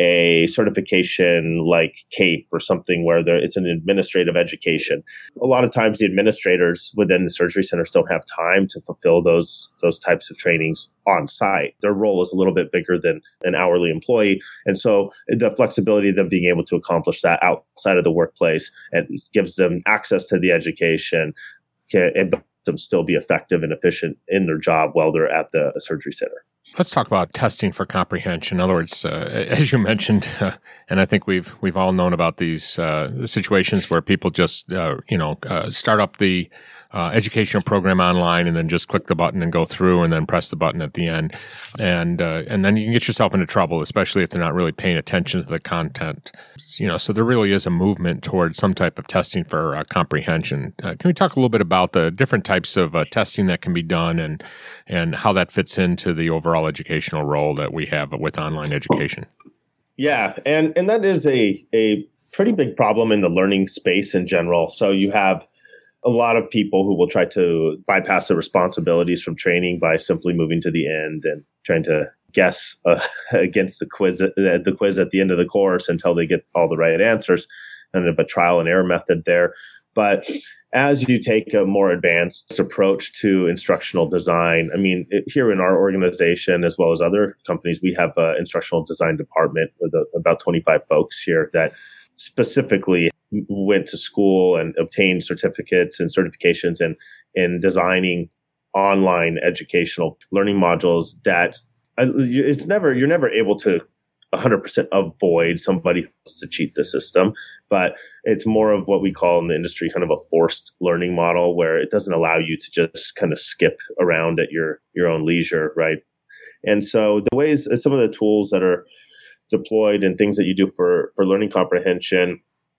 a certification like CAPE or something where there, it's an administrative education. A lot of times the administrators within the surgery centers don't have time to fulfill those those types of trainings on site. Their role is a little bit bigger than an hourly employee. And so the flexibility of them being able to accomplish that outside of the workplace and gives them access to the education can, and them still be effective and efficient in their job while they're at the surgery center. Let's talk about testing for comprehension. In other words, uh, as you mentioned, uh, and I think we've we've all known about these uh, situations where people just uh, you know uh, start up the uh, educational program online and then just click the button and go through and then press the button at the end, and uh, and then you can get yourself into trouble, especially if they're not really paying attention to the content. You know, so there really is a movement towards some type of testing for uh, comprehension. Uh, can we talk a little bit about the different types of uh, testing that can be done and and how that fits into the overall educational role that we have with online education? Yeah, and and that is a a pretty big problem in the learning space in general. So you have a lot of people who will try to bypass the responsibilities from training by simply moving to the end and trying to guess uh, against the quiz uh, the quiz at the end of the course until they get all the right answers, and a trial and error method there. But as you take a more advanced approach to instructional design, I mean, it, here in our organization, as well as other companies, we have an instructional design department with a, about twenty-five folks here that specifically went to school and obtained certificates and certifications in, in designing online educational learning modules that uh, it's never, you're never able to one hundred percent avoid somebody who wants to cheat the system, but it's more of what we call in the industry kind of a forced learning model, where it doesn't allow you to just kind of skip around at your your own leisure, right? And so the ways, some of the tools that are deployed and things that you do for for learning comprehension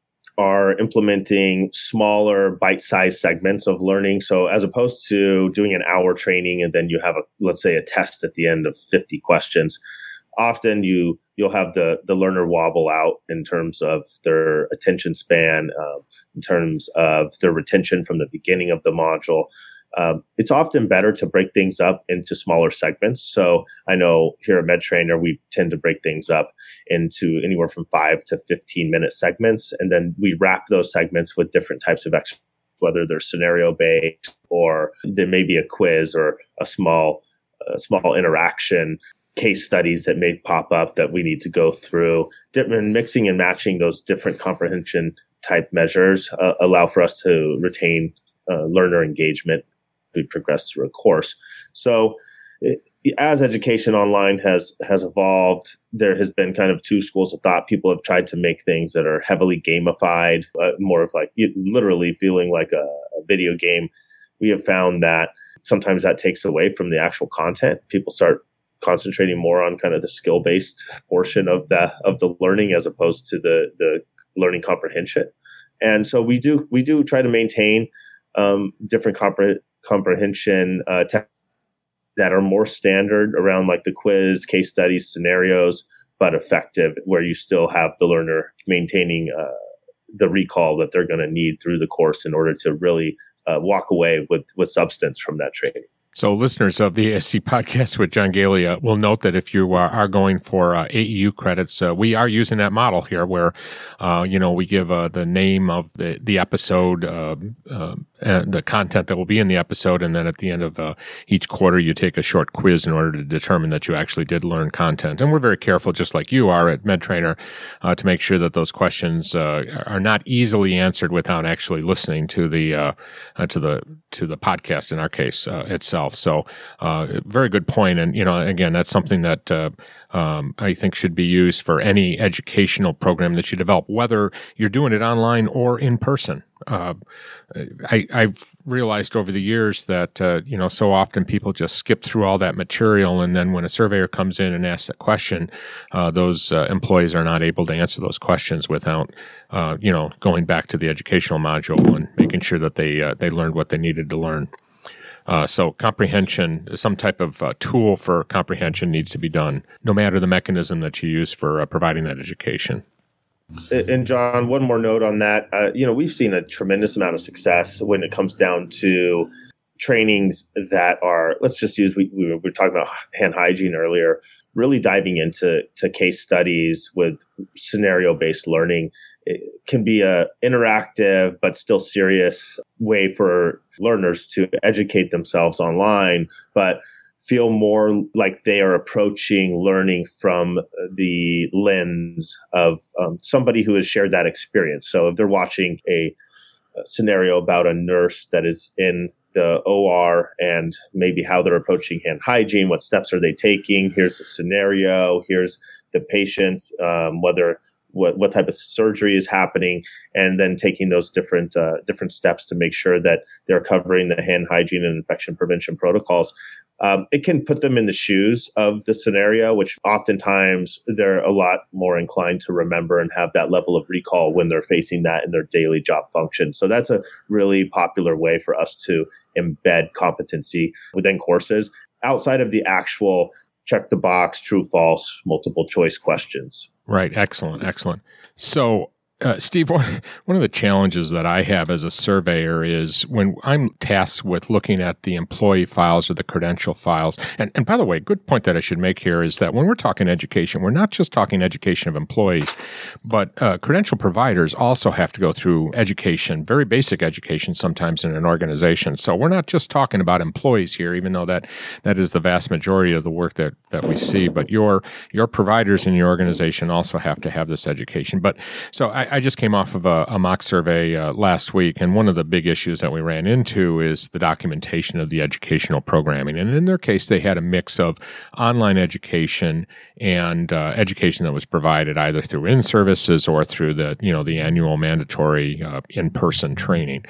are implementing smaller bite-sized segments of learning. So as opposed to doing an hour training and then you have a, let's say, a test at the end of fifty questions, often you you'll have the the learner wobble out in terms of their attention span, uh, in terms of their retention from the beginning of the module. Um, it's often better to break things up into smaller segments. So I know here at MedTrainer, we tend to break things up into anywhere from five to fifteen minute segments. And then we wrap those segments with different types of exercises, whether they're scenario based or there may be a quiz or a small, a small interaction, case studies that may pop up that we need to go through. Different mixing and matching those different comprehension type measures uh, allow for us to retain uh, learner engagement. We progress through a course. So it, as education online has has evolved, there has been kind of two schools of thought. People have tried to make things that are heavily gamified, uh, more of like literally feeling like a, a video game. We have found that sometimes that takes away from the actual content. People start concentrating more on kind of the skill-based portion of the of the learning as opposed to the the learning comprehension. And so we do we do try to maintain um, different compre- comprehension uh, tech that are more standard around like the quiz, case studies, scenarios, but effective, where you still have the learner maintaining uh, the recall that they're going to need through the course in order to really uh, walk away with with substance from that training. So listeners of the A S C podcast with John Gailey uh, will note that if you are, are going for uh, A E U credits, uh, we are using that model here where, uh, you know, we give uh, the name of the, the episode, uh, uh, and the content that will be in the episode, and then at the end of uh, each quarter, you take a short quiz in order to determine that you actually did learn content. And we're very careful, just like you are at MedTrainer, uh, to make sure that those questions uh, are not easily answered without actually listening to the uh, uh, to the to the podcast in our case uh, itself. So, uh, very good point. And, you know, again, that's something that uh, um, I think should be used for any educational program that you develop, whether you're doing it online or in person. Uh, I, I've realized over the years that, uh, you know, so often people just skip through all that material. And then when a surveyor comes in and asks a question, uh, those uh, employees are not able to answer those questions without, uh, you know, going back to the educational module and making sure that they uh, they learned what they needed to learn. Uh, so comprehension, some type of uh, tool for comprehension needs to be done, no matter the mechanism that you use for uh, providing that education. And John, one more note on that. Uh, you know, we've seen a tremendous amount of success when it comes down to trainings that are, let's just use, we, we were talking about hand hygiene earlier, really diving into to case studies with scenario-based learning. It can be a interactive but still serious way for learners to educate themselves online, but feel more like they are approaching learning from the lens of um, somebody who has shared that experience. So if they're watching a, a scenario about a nurse that is in the O R and maybe how they're approaching hand hygiene, what steps are they taking? Here's the scenario. Here's the patient, um, whether what what type of surgery is happening, and then taking those different uh, different steps to make sure that they're covering the hand hygiene and infection prevention protocols. Um, it can put them in the shoes of the scenario, which oftentimes they're a lot more inclined to remember and have that level of recall when they're facing that in their daily job function. So that's a really popular way for us to embed competency within courses outside of the actual check the box, true, false, multiple choice questions. Right. Excellent. Excellent. So, uh, Steve, one, one of the challenges that I have as a surveyor is when I'm tasked with looking at the employee files or the credential files. And, and by the way, good point that I should make here is that when we're talking education, we're not just talking education of employees, but uh, credential providers also have to go through education, very basic education sometimes in an organization. So we're not just talking about employees here, even though that, that is the vast majority of the work that, that we see. But your your providers in your organization also have to have this education. But so I, I just came off of a, a mock survey uh, last week, and one of the big issues that we ran into is the documentation of the educational programming. And in their case, they had a mix of online education and uh, education that was provided either through in-services or through the, you know, the annual mandatory uh, in-person training.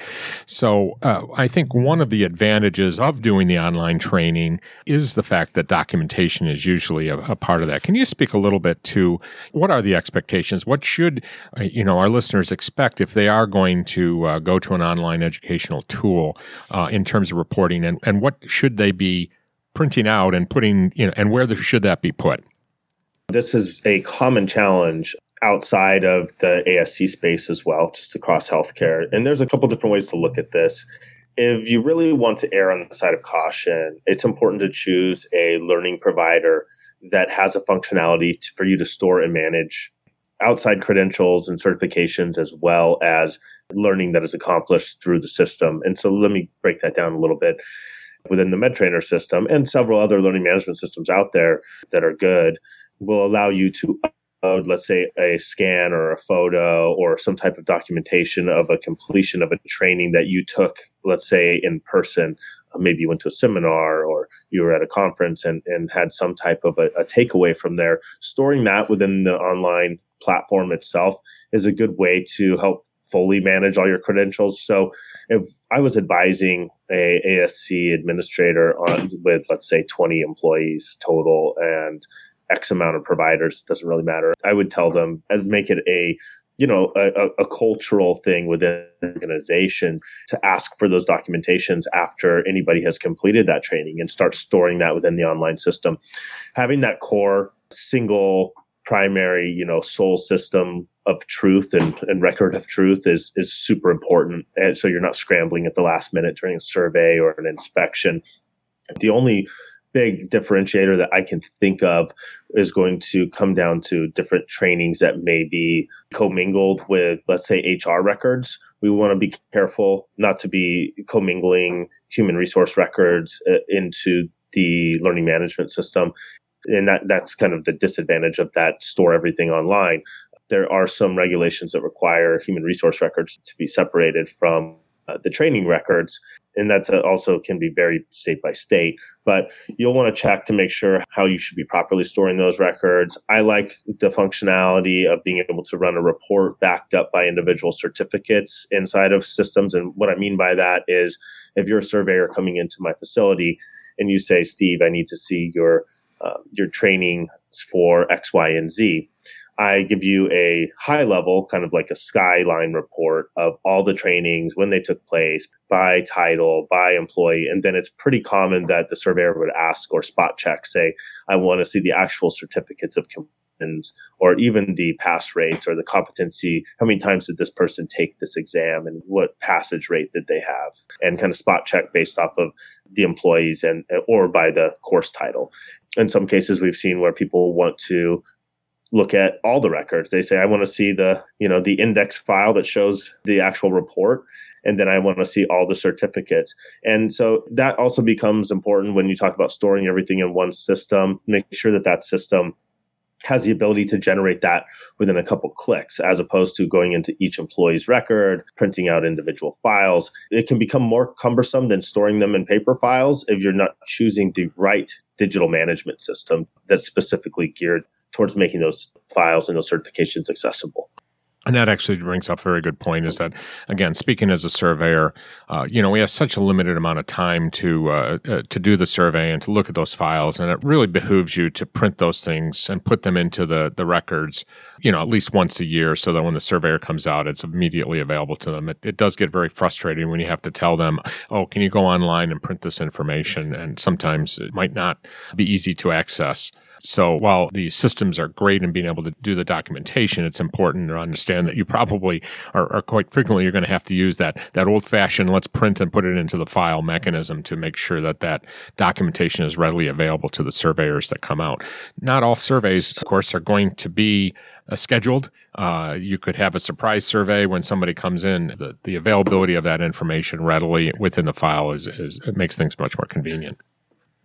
So uh, I think one of the advantages of doing the online training is the fact that documentation is usually a, a part of that. Can you speak a little bit to what are the expectations? What should uh, you know our listeners expect if they are going to uh, go to an online educational tool uh, in terms of reporting, and, and what should they be printing out and putting, you know, and where the, should that be put? This is a common challenge outside of the A S C space as well, just across healthcare. And there's a couple different ways to look at this. If you really want to err on the side of caution, it's important to choose a learning provider that has a functionality to, for you to store and manage outside credentials and certifications, as well as learning that is accomplished through the system. And so let me break that down a little bit. Within the MedTrainer system and several other learning management systems out there that are good, will allow you to upload, let's say, a scan or a photo or some type of documentation of a completion of a training that you took, let's say, in person. Maybe you went to a seminar or you were at a conference and, and had some type of a, a takeaway from there. Storing that within the online platform itself is a good way to help fully manage all your credentials. So if I was advising a A S C administrator on with, let's say, twenty employees total and X amount of providers, it doesn't really matter, I would tell them and make it a you know, a, a cultural thing within the organization to ask for those documentations after anybody has completed that training and start storing that within the online system. Having that core single primary, you know, sole system of truth and, and record of truth is is super important. And so you're not scrambling at the last minute during a survey or an inspection. The only big differentiator that I can think of is going to come down to different trainings that may be commingled with, let's say, H R records. We want to be careful not to be commingling human resource records uh, into the learning management system. And that that's kind of the disadvantage of that store everything online. There are some regulations that require human resource records to be separated from uh, the training records. And that's a, also can be varied state by state, but you'll want to check to make sure how you should be properly storing those records. I like the functionality of being able to run a report backed up by individual certificates inside of systems. And what I mean by that is if you're a surveyor coming into my facility and you say, Steve, I need to see your uh, your training for X, Y, and Z. I give you a high level, kind of like a skyline report of all the trainings, when they took place, by title, by employee. And then it's pretty common that the surveyor would ask or spot check, say, I want to see the actual certificates of competence, or even the pass rates or the competency. How many times did this person take this exam and what passage rate did they have? And kind of spot check based off of the employees and or by the course title. In some cases, we've seen where people want to look at all the records. They say, I want to see the, you know, the index file that shows the actual report. And then I want to see all the certificates. And so that also becomes important when you talk about storing everything in one system, making sure that that system has the ability to generate that within a couple clicks, as opposed to going into each employee's record, printing out individual files. It can become more cumbersome than storing them in paper files if you're not choosing the right digital management system that's specifically geared towards making those files and those certifications accessible. And that actually brings up a very good point, is that, again, speaking as a surveyor, uh, you know, we have such a limited amount of time to uh, uh, to do the survey and to look at those files. And it really behooves you to print those things and put them into the, the records, you know, at least once a year, so that when the surveyor comes out, it's immediately available to them. It, it does get very frustrating when you have to tell them, oh, can you go online and print this information? And sometimes it might not be easy to access. So while the systems are great in being able to do the documentation, it's important to understand that you probably are, are quite frequently you're going to have to use that that old-fashioned let's print and put it into the file mechanism to make sure that that documentation is readily available to the surveyors that come out. Not all surveys, of course, are going to be uh, scheduled. Uh, you could have a surprise survey when somebody comes in. The, the availability of that information readily within the file is, is it makes things much more convenient.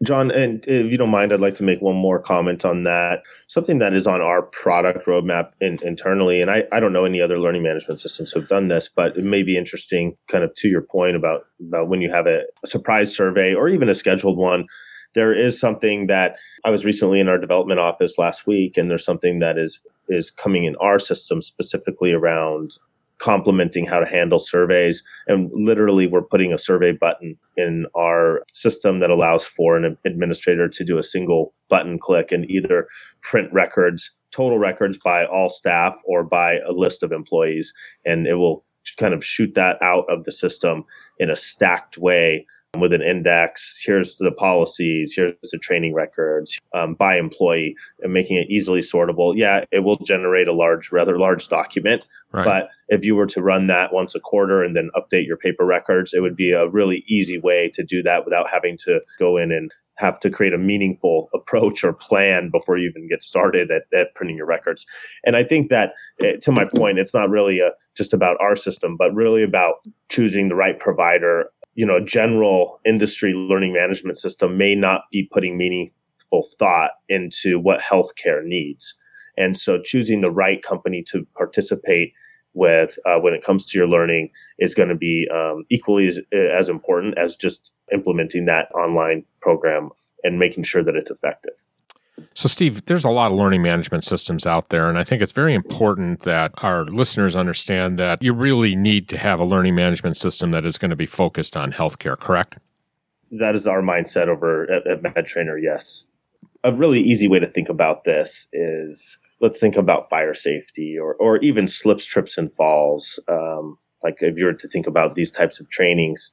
John, and if you don't mind, I'd like to make one more comment on that. Something that is on our product roadmap in, internally, and I, I don't know any other learning management systems who've done this, but it may be interesting kind of to your point about, about when you have a, a surprise survey or even a scheduled one. There is something that I was recently in our development office last week, and there's something that is is coming in our system specifically around complementing how to handle surveys. And literally, we're putting a survey button in our system that allows for an administrator to do a single button click and either print records, total records by all staff or by a list of employees. And it will kind of shoot that out of the system in a stacked way with an index. Here's the policies, here's the training records um, by employee, and making it easily sortable. Yeah, it will generate a large, rather large document. Right. But if you were to run that once a quarter and then update your paper records, it would be a really easy way to do that without having to go in and have to create a meaningful approach or plan before you even get started at, at printing your records. And I think that, to my point, it's not really a, just about our system, but really about choosing the right provider. You know, a general industry learning management system may not be putting meaningful thought into what healthcare needs. And so choosing the right company to participate with uh, when it comes to your learning is going to be um, equally as, as important as just implementing that online program and making sure that it's effective. So, Steve, there's a lot of learning management systems out there, and I think it's very important that our listeners understand that you really need to have a learning management system that is going to be focused on healthcare, correct? That is our mindset over at, at MedTrainer, yes. A really easy way to think about this is, let's think about fire safety or, or even slips, trips, and falls. Um, like if you were to think about these types of trainings,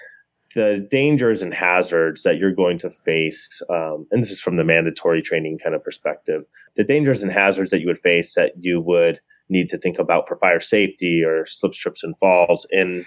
the dangers and hazards that you're going to face, um, and this is from the mandatory training kind of perspective, the dangers and hazards that you would face that you would need to think about for fire safety or slips, trips, and falls in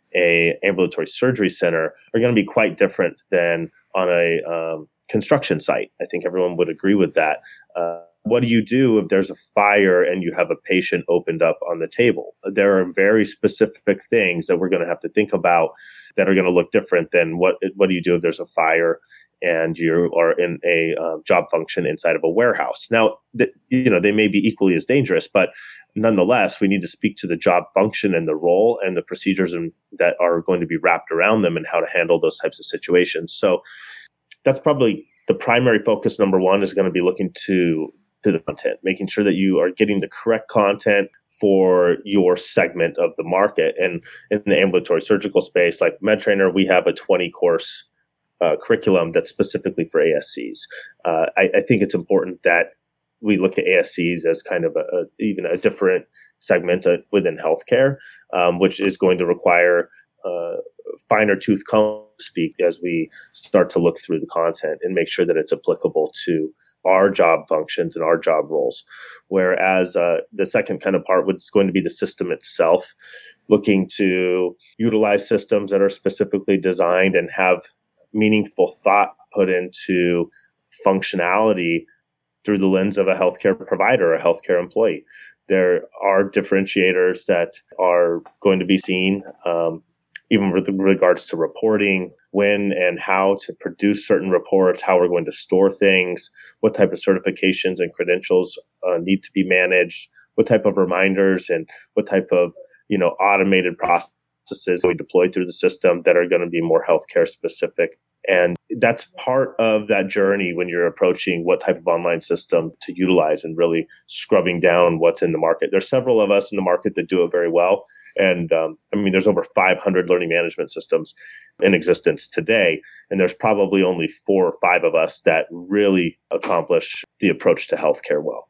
a ambulatory surgery center are going to be quite different than on a um, construction site. I think everyone would agree with that. Uh, what do you do if there's a fire and you have a patient opened up on the table? There are very specific things that we're going to have to think about that are going to look different than what what do you do if there's a fire and you are in a uh, job function inside of a warehouse. Now, th- you know, they may be equally as dangerous, but nonetheless, we need to speak to the job function and the role and the procedures and, that are going to be wrapped around them and how to handle those types of situations. So that's probably the primary focus. Number one is going to be looking to, to the content, making sure that you are getting the correct content for your segment of the market. And in the ambulatory surgical space, like MedTrainer, we have a twenty course uh, curriculum that's specifically for A S Cs. Uh, I, I think it's important that we look at A S Cs as kind of a, a even a different segment uh, within healthcare, um, which is going to require uh, finer tooth comb speak as we start to look through the content and make sure that it's applicable to our job functions and our job roles. Whereas uh, the second kind of part was going to be the system itself, looking to utilize systems that are specifically designed and have meaningful thought put into functionality through the lens of a healthcare provider, a healthcare employee. There are differentiators that are going to be seen, um, even with regards to reporting, when and how to produce certain reports, how we're going to store things, what type of certifications and credentials uh, need to be managed, what type of reminders and what type of, you know, automated processes we deploy through the system that are going to be more healthcare specific. And that's part of that journey when you're approaching what type of online system to utilize and really scrubbing down what's in the market. There's several of us in the market that do it very well. And um, I mean, there's over five hundred learning management systems in existence today. And there's probably only four or five of us that really accomplish the approach to healthcare well.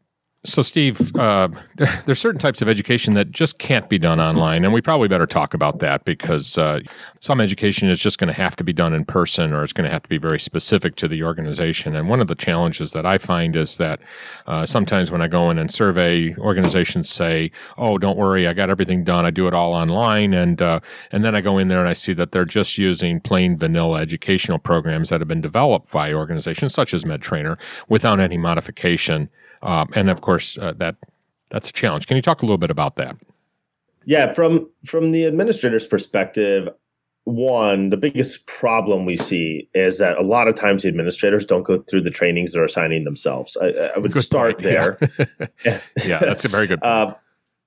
So, Steve, uh, there's certain types of education that just can't be done online, and we probably better talk about that because uh, some education is just going to have to be done in person, or it's going to have to be very specific to the organization. And one of the challenges that I find is that uh, sometimes when I go in and survey, organizations say, "Oh, don't worry, I got everything done. I do it all online," and uh, and then I go in there and I see that they're just using plain vanilla educational programs that have been developed by organizations such as MedTrainer without any modification. Um, and of course, uh, that that's a challenge. Can you talk a little bit about that? Yeah, from from the administrator's perspective, one, the biggest problem we see is that a lot of times the administrators don't go through the trainings they're assigning themselves. I, I would Good start point. there. Yeah. Yeah, that's a very good point. Uh,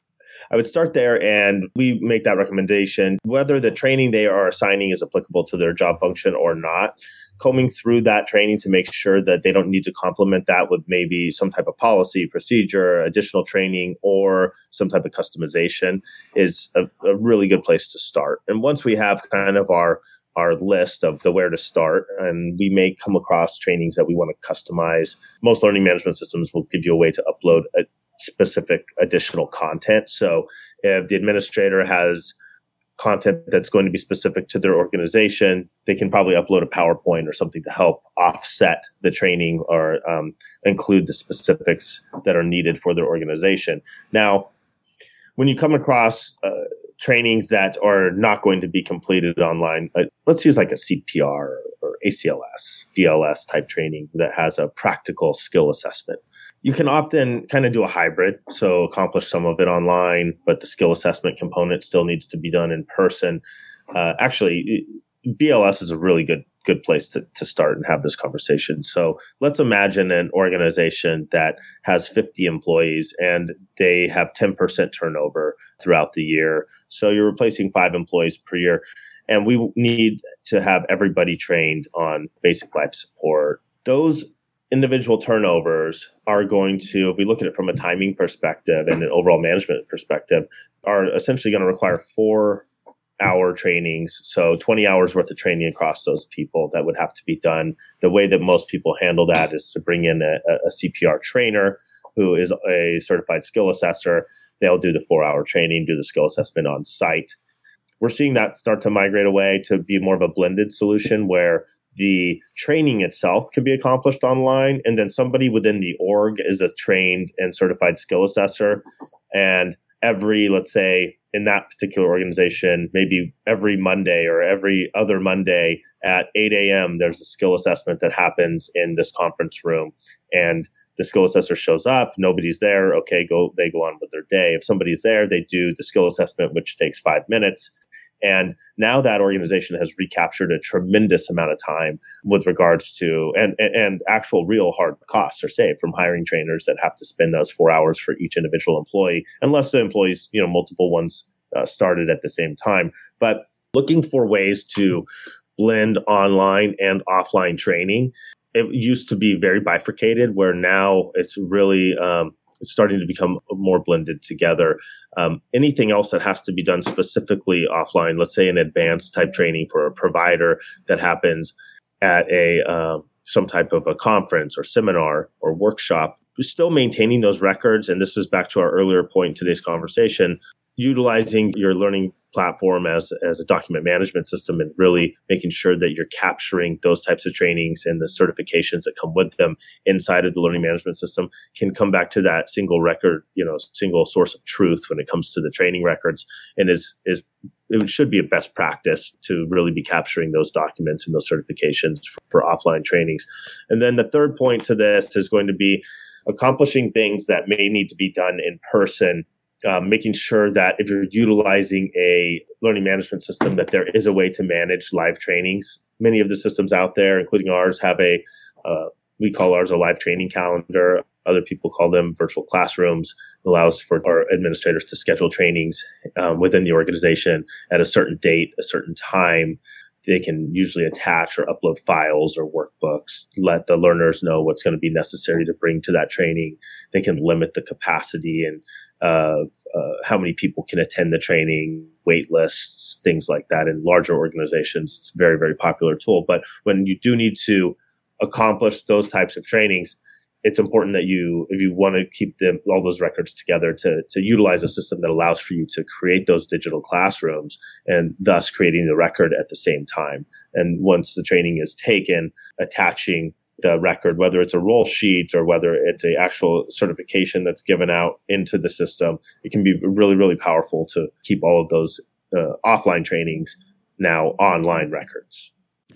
I would start there, and we make that recommendation, whether the training they are assigning is applicable to their job function or not. Combing through that training to make sure that they don't need to complement that with maybe some type of policy, procedure, additional training, or some type of customization is a, a really good place to start. And once we have kind of our our list of the where to start, and we may come across trainings that we want to customize, most learning management systems will give you a way to upload a specific additional content. So if the administrator has content that's going to be specific to their organization, they can probably upload a PowerPoint or something to help offset the training or um, include the specifics that are needed for their organization. Now, when you come across uh, trainings that are not going to be completed online, uh, let's use like a C P R or A C L S, B L S type training that has a practical skill assessment. You can often kind of do a hybrid, so accomplish some of it online, but the skill assessment component still needs to be done in person. Uh, actually, B L S is a really good good place to, to start and have this conversation. So let's imagine an organization that has fifty employees and they have ten percent turnover throughout the year. So you're replacing five employees per year. And we need to have everybody trained on basic life support. Those individual turnovers are going to, if we look at it from a timing perspective and an overall management perspective, are essentially going to require four hour trainings. So twenty hours worth of training across those people that would have to be done. The way that most people handle that is to bring in a, a C P R trainer who is a certified skill assessor. They'll do the four hour training, do the skill assessment on site. We're seeing that start to migrate away to be more of a blended solution where the training itself can be accomplished online, and then somebody within the org is a trained and certified skill assessor. And every, let's say, in that particular organization, maybe every Monday or every other Monday at eight a.m., there's a skill assessment that happens in this conference room. And the skill assessor shows up, nobody's there, okay, go. They go on with their day. If somebody's there, they do the skill assessment, which takes five minutes. And now that organization has recaptured a tremendous amount of time with regards to, and, and, and actual real hard costs are saved from hiring trainers that have to spend those four hours for each individual employee, unless the employees, you know, multiple ones uh, started at the same time. But looking for ways to blend online and offline training, it used to be very bifurcated, where now it's really um, it's starting to become more blended together. Um, anything else that has to be done specifically offline, let's say an advanced type training for a provider that happens at a um, some type of a conference or seminar or workshop, we're still maintaining those records. And this is back to our earlier point in today's conversation, utilizing your learning platform as, as a document management system and really making sure that you're capturing those types of trainings and the certifications that come with them inside of the learning management system can come back to that single record, you know, single source of truth when it comes to the training records, and is, is it should be a best practice to really be capturing those documents and those certifications for, for offline trainings. And then the third point to this is going to be accomplishing things that may need to be done in person. Um, making sure that if you're utilizing a learning management system, that there is a way to manage live trainings. Many of the systems out there, including ours, have a, uh, we call ours a live training calendar. Other people call them virtual classrooms. It allows for our administrators to schedule trainings um, within the organization at a certain date, a certain time. They can usually attach or upload files or workbooks, let the learners know what's going to be necessary to bring to that training. They can limit the capacity and uh, uh, how many people can attend the training, wait lists, things like that. In larger organizations, it's a very, very popular tool. But when you do need to accomplish those types of trainings, it's important that you, if you want to keep them, all those records together, to, to utilize a system that allows for you to create those digital classrooms and thus creating the record at the same time. And once the training is taken, attaching the record, whether it's a roll sheet or whether it's a actual certification that's given out into the system, it can be really, really powerful to keep all of those uh, offline trainings now online records.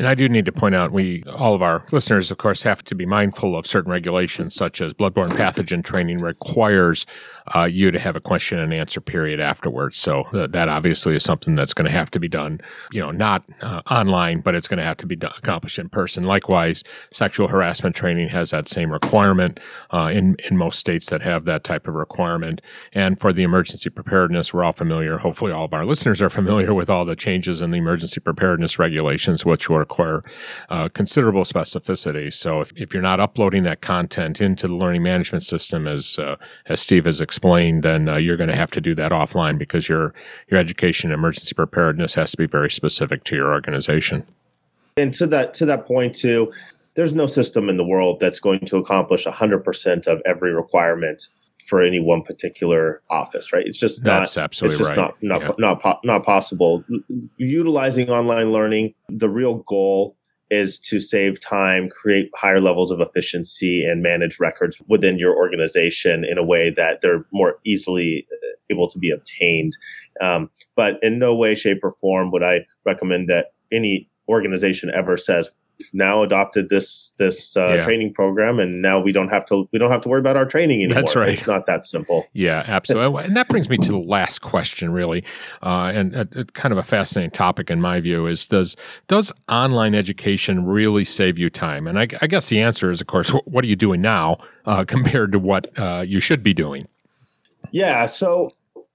And I do need to point out, we all of our listeners, of course, have to be mindful of certain regulations, such as bloodborne pathogen training requires uh, you to have a question and answer period afterwards. So uh, that obviously is something that's going to have to be done, you know, not uh, online, but it's going to have to be done, accomplished in person. Likewise, sexual harassment training has that same requirement uh, in, in most states that have that type of requirement. And for the emergency preparedness, we're all familiar, hopefully all of our listeners are familiar with all the changes in the emergency preparedness regulations, which will require uh, considerable specificity. So if, if you're not uploading that content into the learning management system, as uh, as Steve has explained, then uh, you're going to have to do that offline because your your education and emergency preparedness has to be very specific to your organization. And to that to that point too, there's no system in the world that's going to accomplish one hundred percent of every requirement for any one particular office, right? It's just not, That's absolutely it's just right. not not Yeah. not, po- not possible. Utilizing online learning, the real goal is to save time, create higher levels of efficiency, and manage records within your organization in a way that they're more easily able to be obtained. Um, but in no way, shape, or form would I recommend that any organization ever says, now adopted this this uh, Yeah. training program, and now we don't have to we don't have to worry about our training anymore. That's right. It's not that simple. Yeah, absolutely. And that brings me to the last question, really, uh, and uh, uh, kind of a fascinating topic in my view is, does does online education really save you time? And I, I guess the answer is, of course, what are you doing now uh, compared to what uh, you should be doing? Yeah, so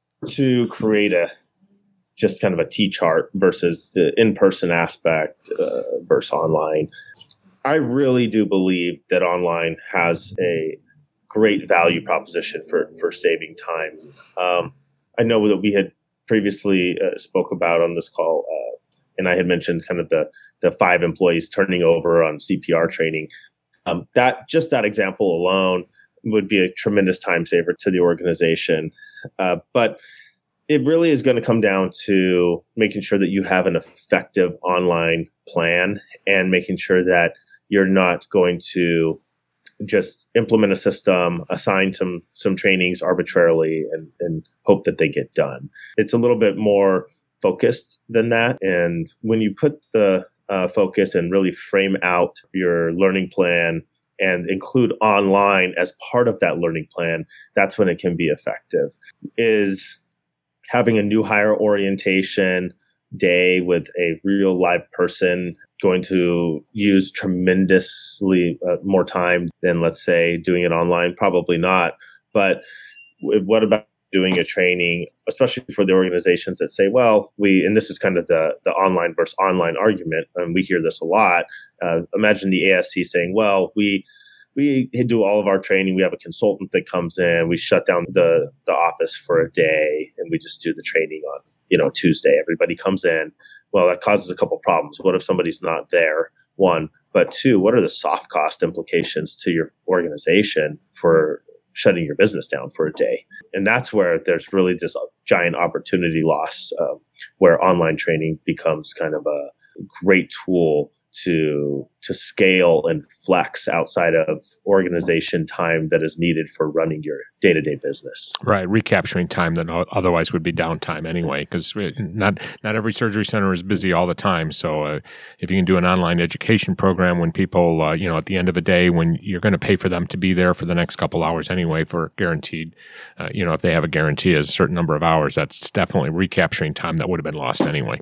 to create a just kind of a T-chart versus the in-person aspect uh, versus online, I really do believe that online has a great value proposition for, for saving time. Um, I know that we had previously uh, spoke about on this call, uh, and I had mentioned kind of the, the five employees turning over on C P R training. Um, that just that example alone would be a tremendous time saver to the organization. Uh, but it really is going to come down to making sure that you have an effective online plan and making sure that you're not going to just implement a system, assign some some trainings arbitrarily, and, and hope that they get done. It's a little bit more focused than that. And when you put the uh, focus and really frame out your learning plan and include online as part of that learning plan, that's when it can be effective. Is having a new hire orientation day with a real live person going to use tremendously uh, more time than, let's say, doing it online? Probably not. But w- what about doing a training, especially for the organizations that say, well, we, and this is kind of the, the online versus online argument, and we hear this a lot. Uh, imagine the A S C saying, well, we we do all of our training. We have a consultant that comes in. We shut down the, the office for a day, and we just do the training on, you know, Tuesday. Everybody comes in. Well, that causes a couple problems. What if somebody's not there? One, but two, what are the soft cost implications to your organization for shutting your business down for a day? And that's where there's really this giant opportunity loss, um, where online training becomes kind of a great tool to to scale and flex outside of organization time that is needed for running your day-to-day business. Right, recapturing time that otherwise would be downtime anyway, because not not every surgery center is busy all the time. So uh, if you can do an online education program when people, uh, you know, at the end of a day, when you're going to pay for them to be there for the next couple hours anyway for guaranteed, uh, you know, if they have a guarantee as a certain number of hours, that's definitely recapturing time that would have been lost anyway.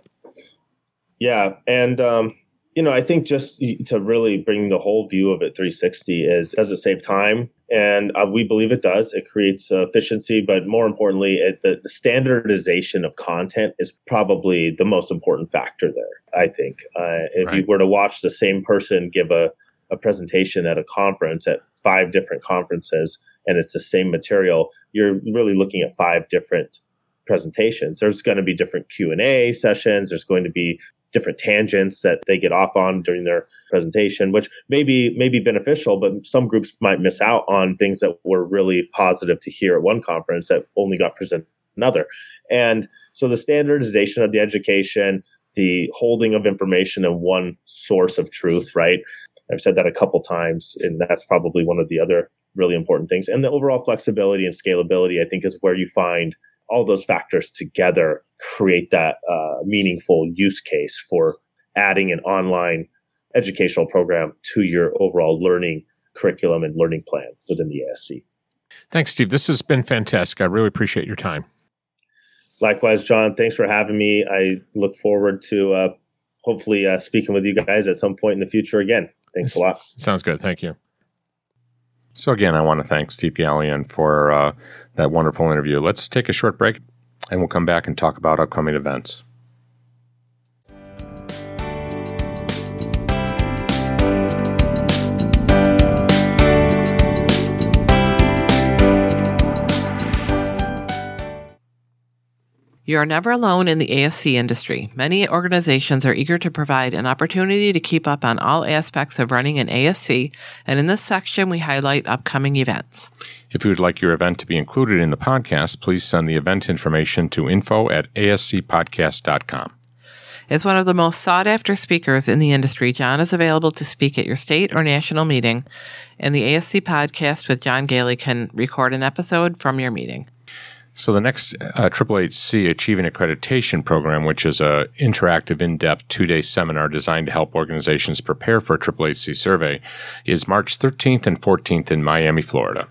Yeah, and um, you know, I think just to really bring the whole view of it three sixty is, does it save time? And uh, we believe it does. It creates uh, efficiency, but more importantly, it, the, the standardization of content is probably the most important factor there, I think. Uh, if Right. you were to watch the same person give a, a presentation at a conference, at five different conferences, and it's the same material, you're really looking at five different presentations. There's going to be different Q and A sessions. There's going to be different tangents that they get off on during their presentation, which may be, may be beneficial, but some groups might miss out on things that were really positive to hear at one conference that only got presented another. And so the standardization of the education, the holding of information in one source of truth, right? I've said that a couple times, and that's probably one of the other really important things. And the overall flexibility and scalability, I think, is where you find all those factors together create that uh, meaningful use case for adding an online educational program to your overall learning curriculum and learning plan within the A S C. Thanks, Steve. This has been fantastic. I really appreciate your time. Likewise, John. Thanks for having me. I look forward to uh, hopefully uh, speaking with you guys at some point in the future again. Thanks a lot. Sounds good. Thank you. So again, I want to thank Steve Gallion for uh, that wonderful interview. Let's take a short break, and we'll come back and talk about upcoming events. You are never alone in the A S C industry. Many organizations are eager to provide an opportunity to keep up on all aspects of running an A S C, and in this section, we highlight upcoming events. If you would like your event to be included in the podcast, please send the event information to info at a s c podcast dot com. As one of the most sought-after speakers in the industry, John is available to speak at your state or national meeting, and the A S C podcast with John Gailey can record an episode from your meeting. So the next uh, Triple H C Achieving Accreditation Program, which is an interactive, in-depth two-day seminar designed to help organizations prepare for a Triple H C survey, is March thirteenth and fourteenth in Miami, Florida.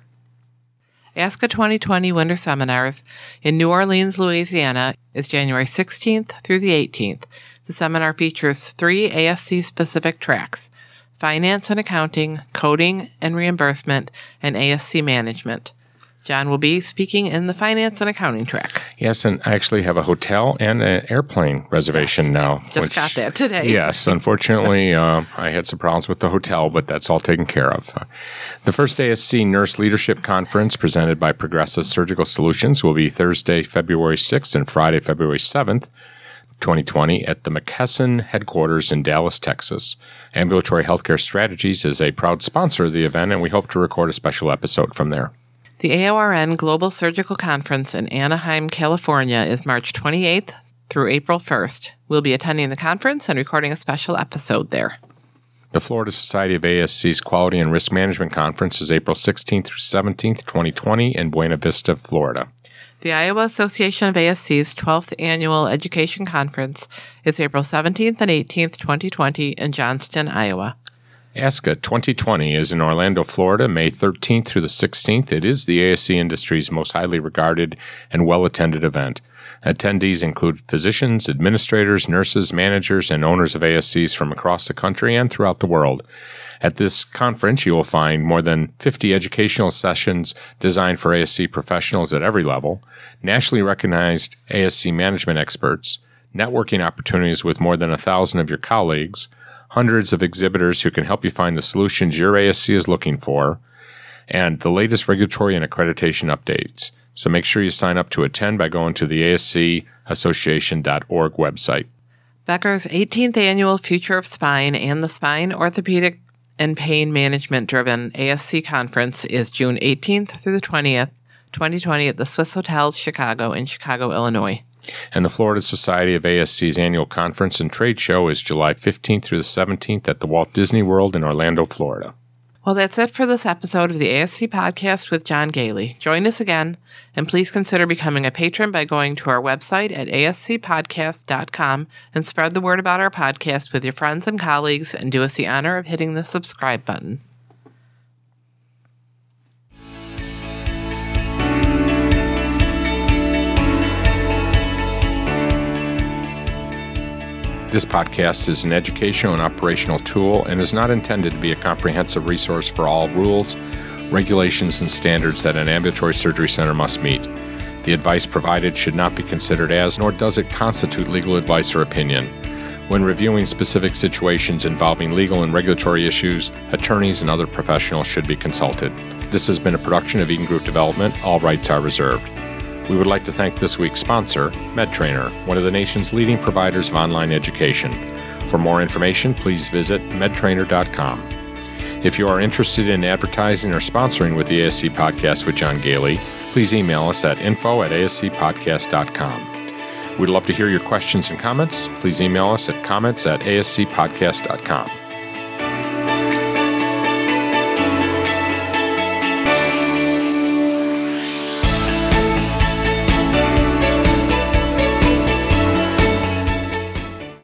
ASCA twenty twenty Winter Seminars in New Orleans, Louisiana is January sixteenth through the eighteenth. The seminar features three A S C-specific tracks: Finance and Accounting, Coding and Reimbursement, and A S C Management. John will be speaking in the Finance and Accounting track. Yes, and I actually have a hotel and an airplane reservation yes. now. Just which, got that today. Yes, unfortunately, uh, I had some problems with the hotel, but that's all taken care of. Uh, the first A S C Nurse Leadership Conference presented by Progressive Surgical Solutions will be Thursday, February sixth and Friday, February seventh, twenty twenty at the McKesson headquarters in Dallas, Texas. Ambulatory Healthcare Strategies is a proud sponsor of the event, and we hope to record a special episode from there. The A O R N Global Surgical Conference in Anaheim, California is March twenty-eighth through April first. We'll be attending the conference and recording a special episode there. The Florida Society of A S C's Quality and Risk Management Conference is April sixteenth through seventeenth, twenty twenty in Buena Vista, Florida. The Iowa Association of A S C's twelfth Annual Education Conference is April seventeenth and eighteenth, twenty twenty in Johnston, Iowa. ASCA twenty twenty is in Orlando, Florida, May thirteenth through the sixteenth. It is the A S C industry's most highly regarded and well-attended event. Attendees include physicians, administrators, nurses, managers, and owners of A S Cs from across the country and throughout the world. At this conference, you will find more than fifty educational sessions designed for A S C professionals at every level, nationally recognized A S C management experts, networking opportunities with more than a thousand of your colleagues, hundreds of exhibitors who can help you find the solutions your A S C is looking for, and the latest regulatory and accreditation updates. So make sure you sign up to attend by going to the A S C association dot org website. Becker's eighteenth Annual Future of Spine and the Spine, Orthopedic, and Pain Management-driven A S C Conference is June eighteenth through the twentieth, twenty twenty at the Swiss Hotel Chicago in Chicago, Illinois. And the Florida Society of A S C's annual conference and trade show is July fifteenth through the seventeenth at the Walt Disney World in Orlando, Florida. Well, that's it for this episode of the A S C Podcast with John Gailey. Join us again, and please consider becoming a patron by going to our website at a s c podcast dot com and spread the word about our podcast with your friends and colleagues, and do us the honor of hitting the subscribe button. This podcast is an educational and operational tool and is not intended to be a comprehensive resource for all rules, regulations, and standards that an ambulatory surgery center must meet. The advice provided should not be considered as, nor does it constitute legal advice or opinion. When reviewing specific situations involving legal and regulatory issues, attorneys and other professionals should be consulted. This has been a production of Eden Group Development. All rights are reserved. We would like to thank this week's sponsor, MedTrainer, one of the nation's leading providers of online education. For more information, please visit med trainer dot com. If you are interested in advertising or sponsoring with the A S C Podcast with John Gailey, please email us at info at a s c podcast dot com. We'd love to hear your questions and comments. Please email us at comments at a s c podcast dot com.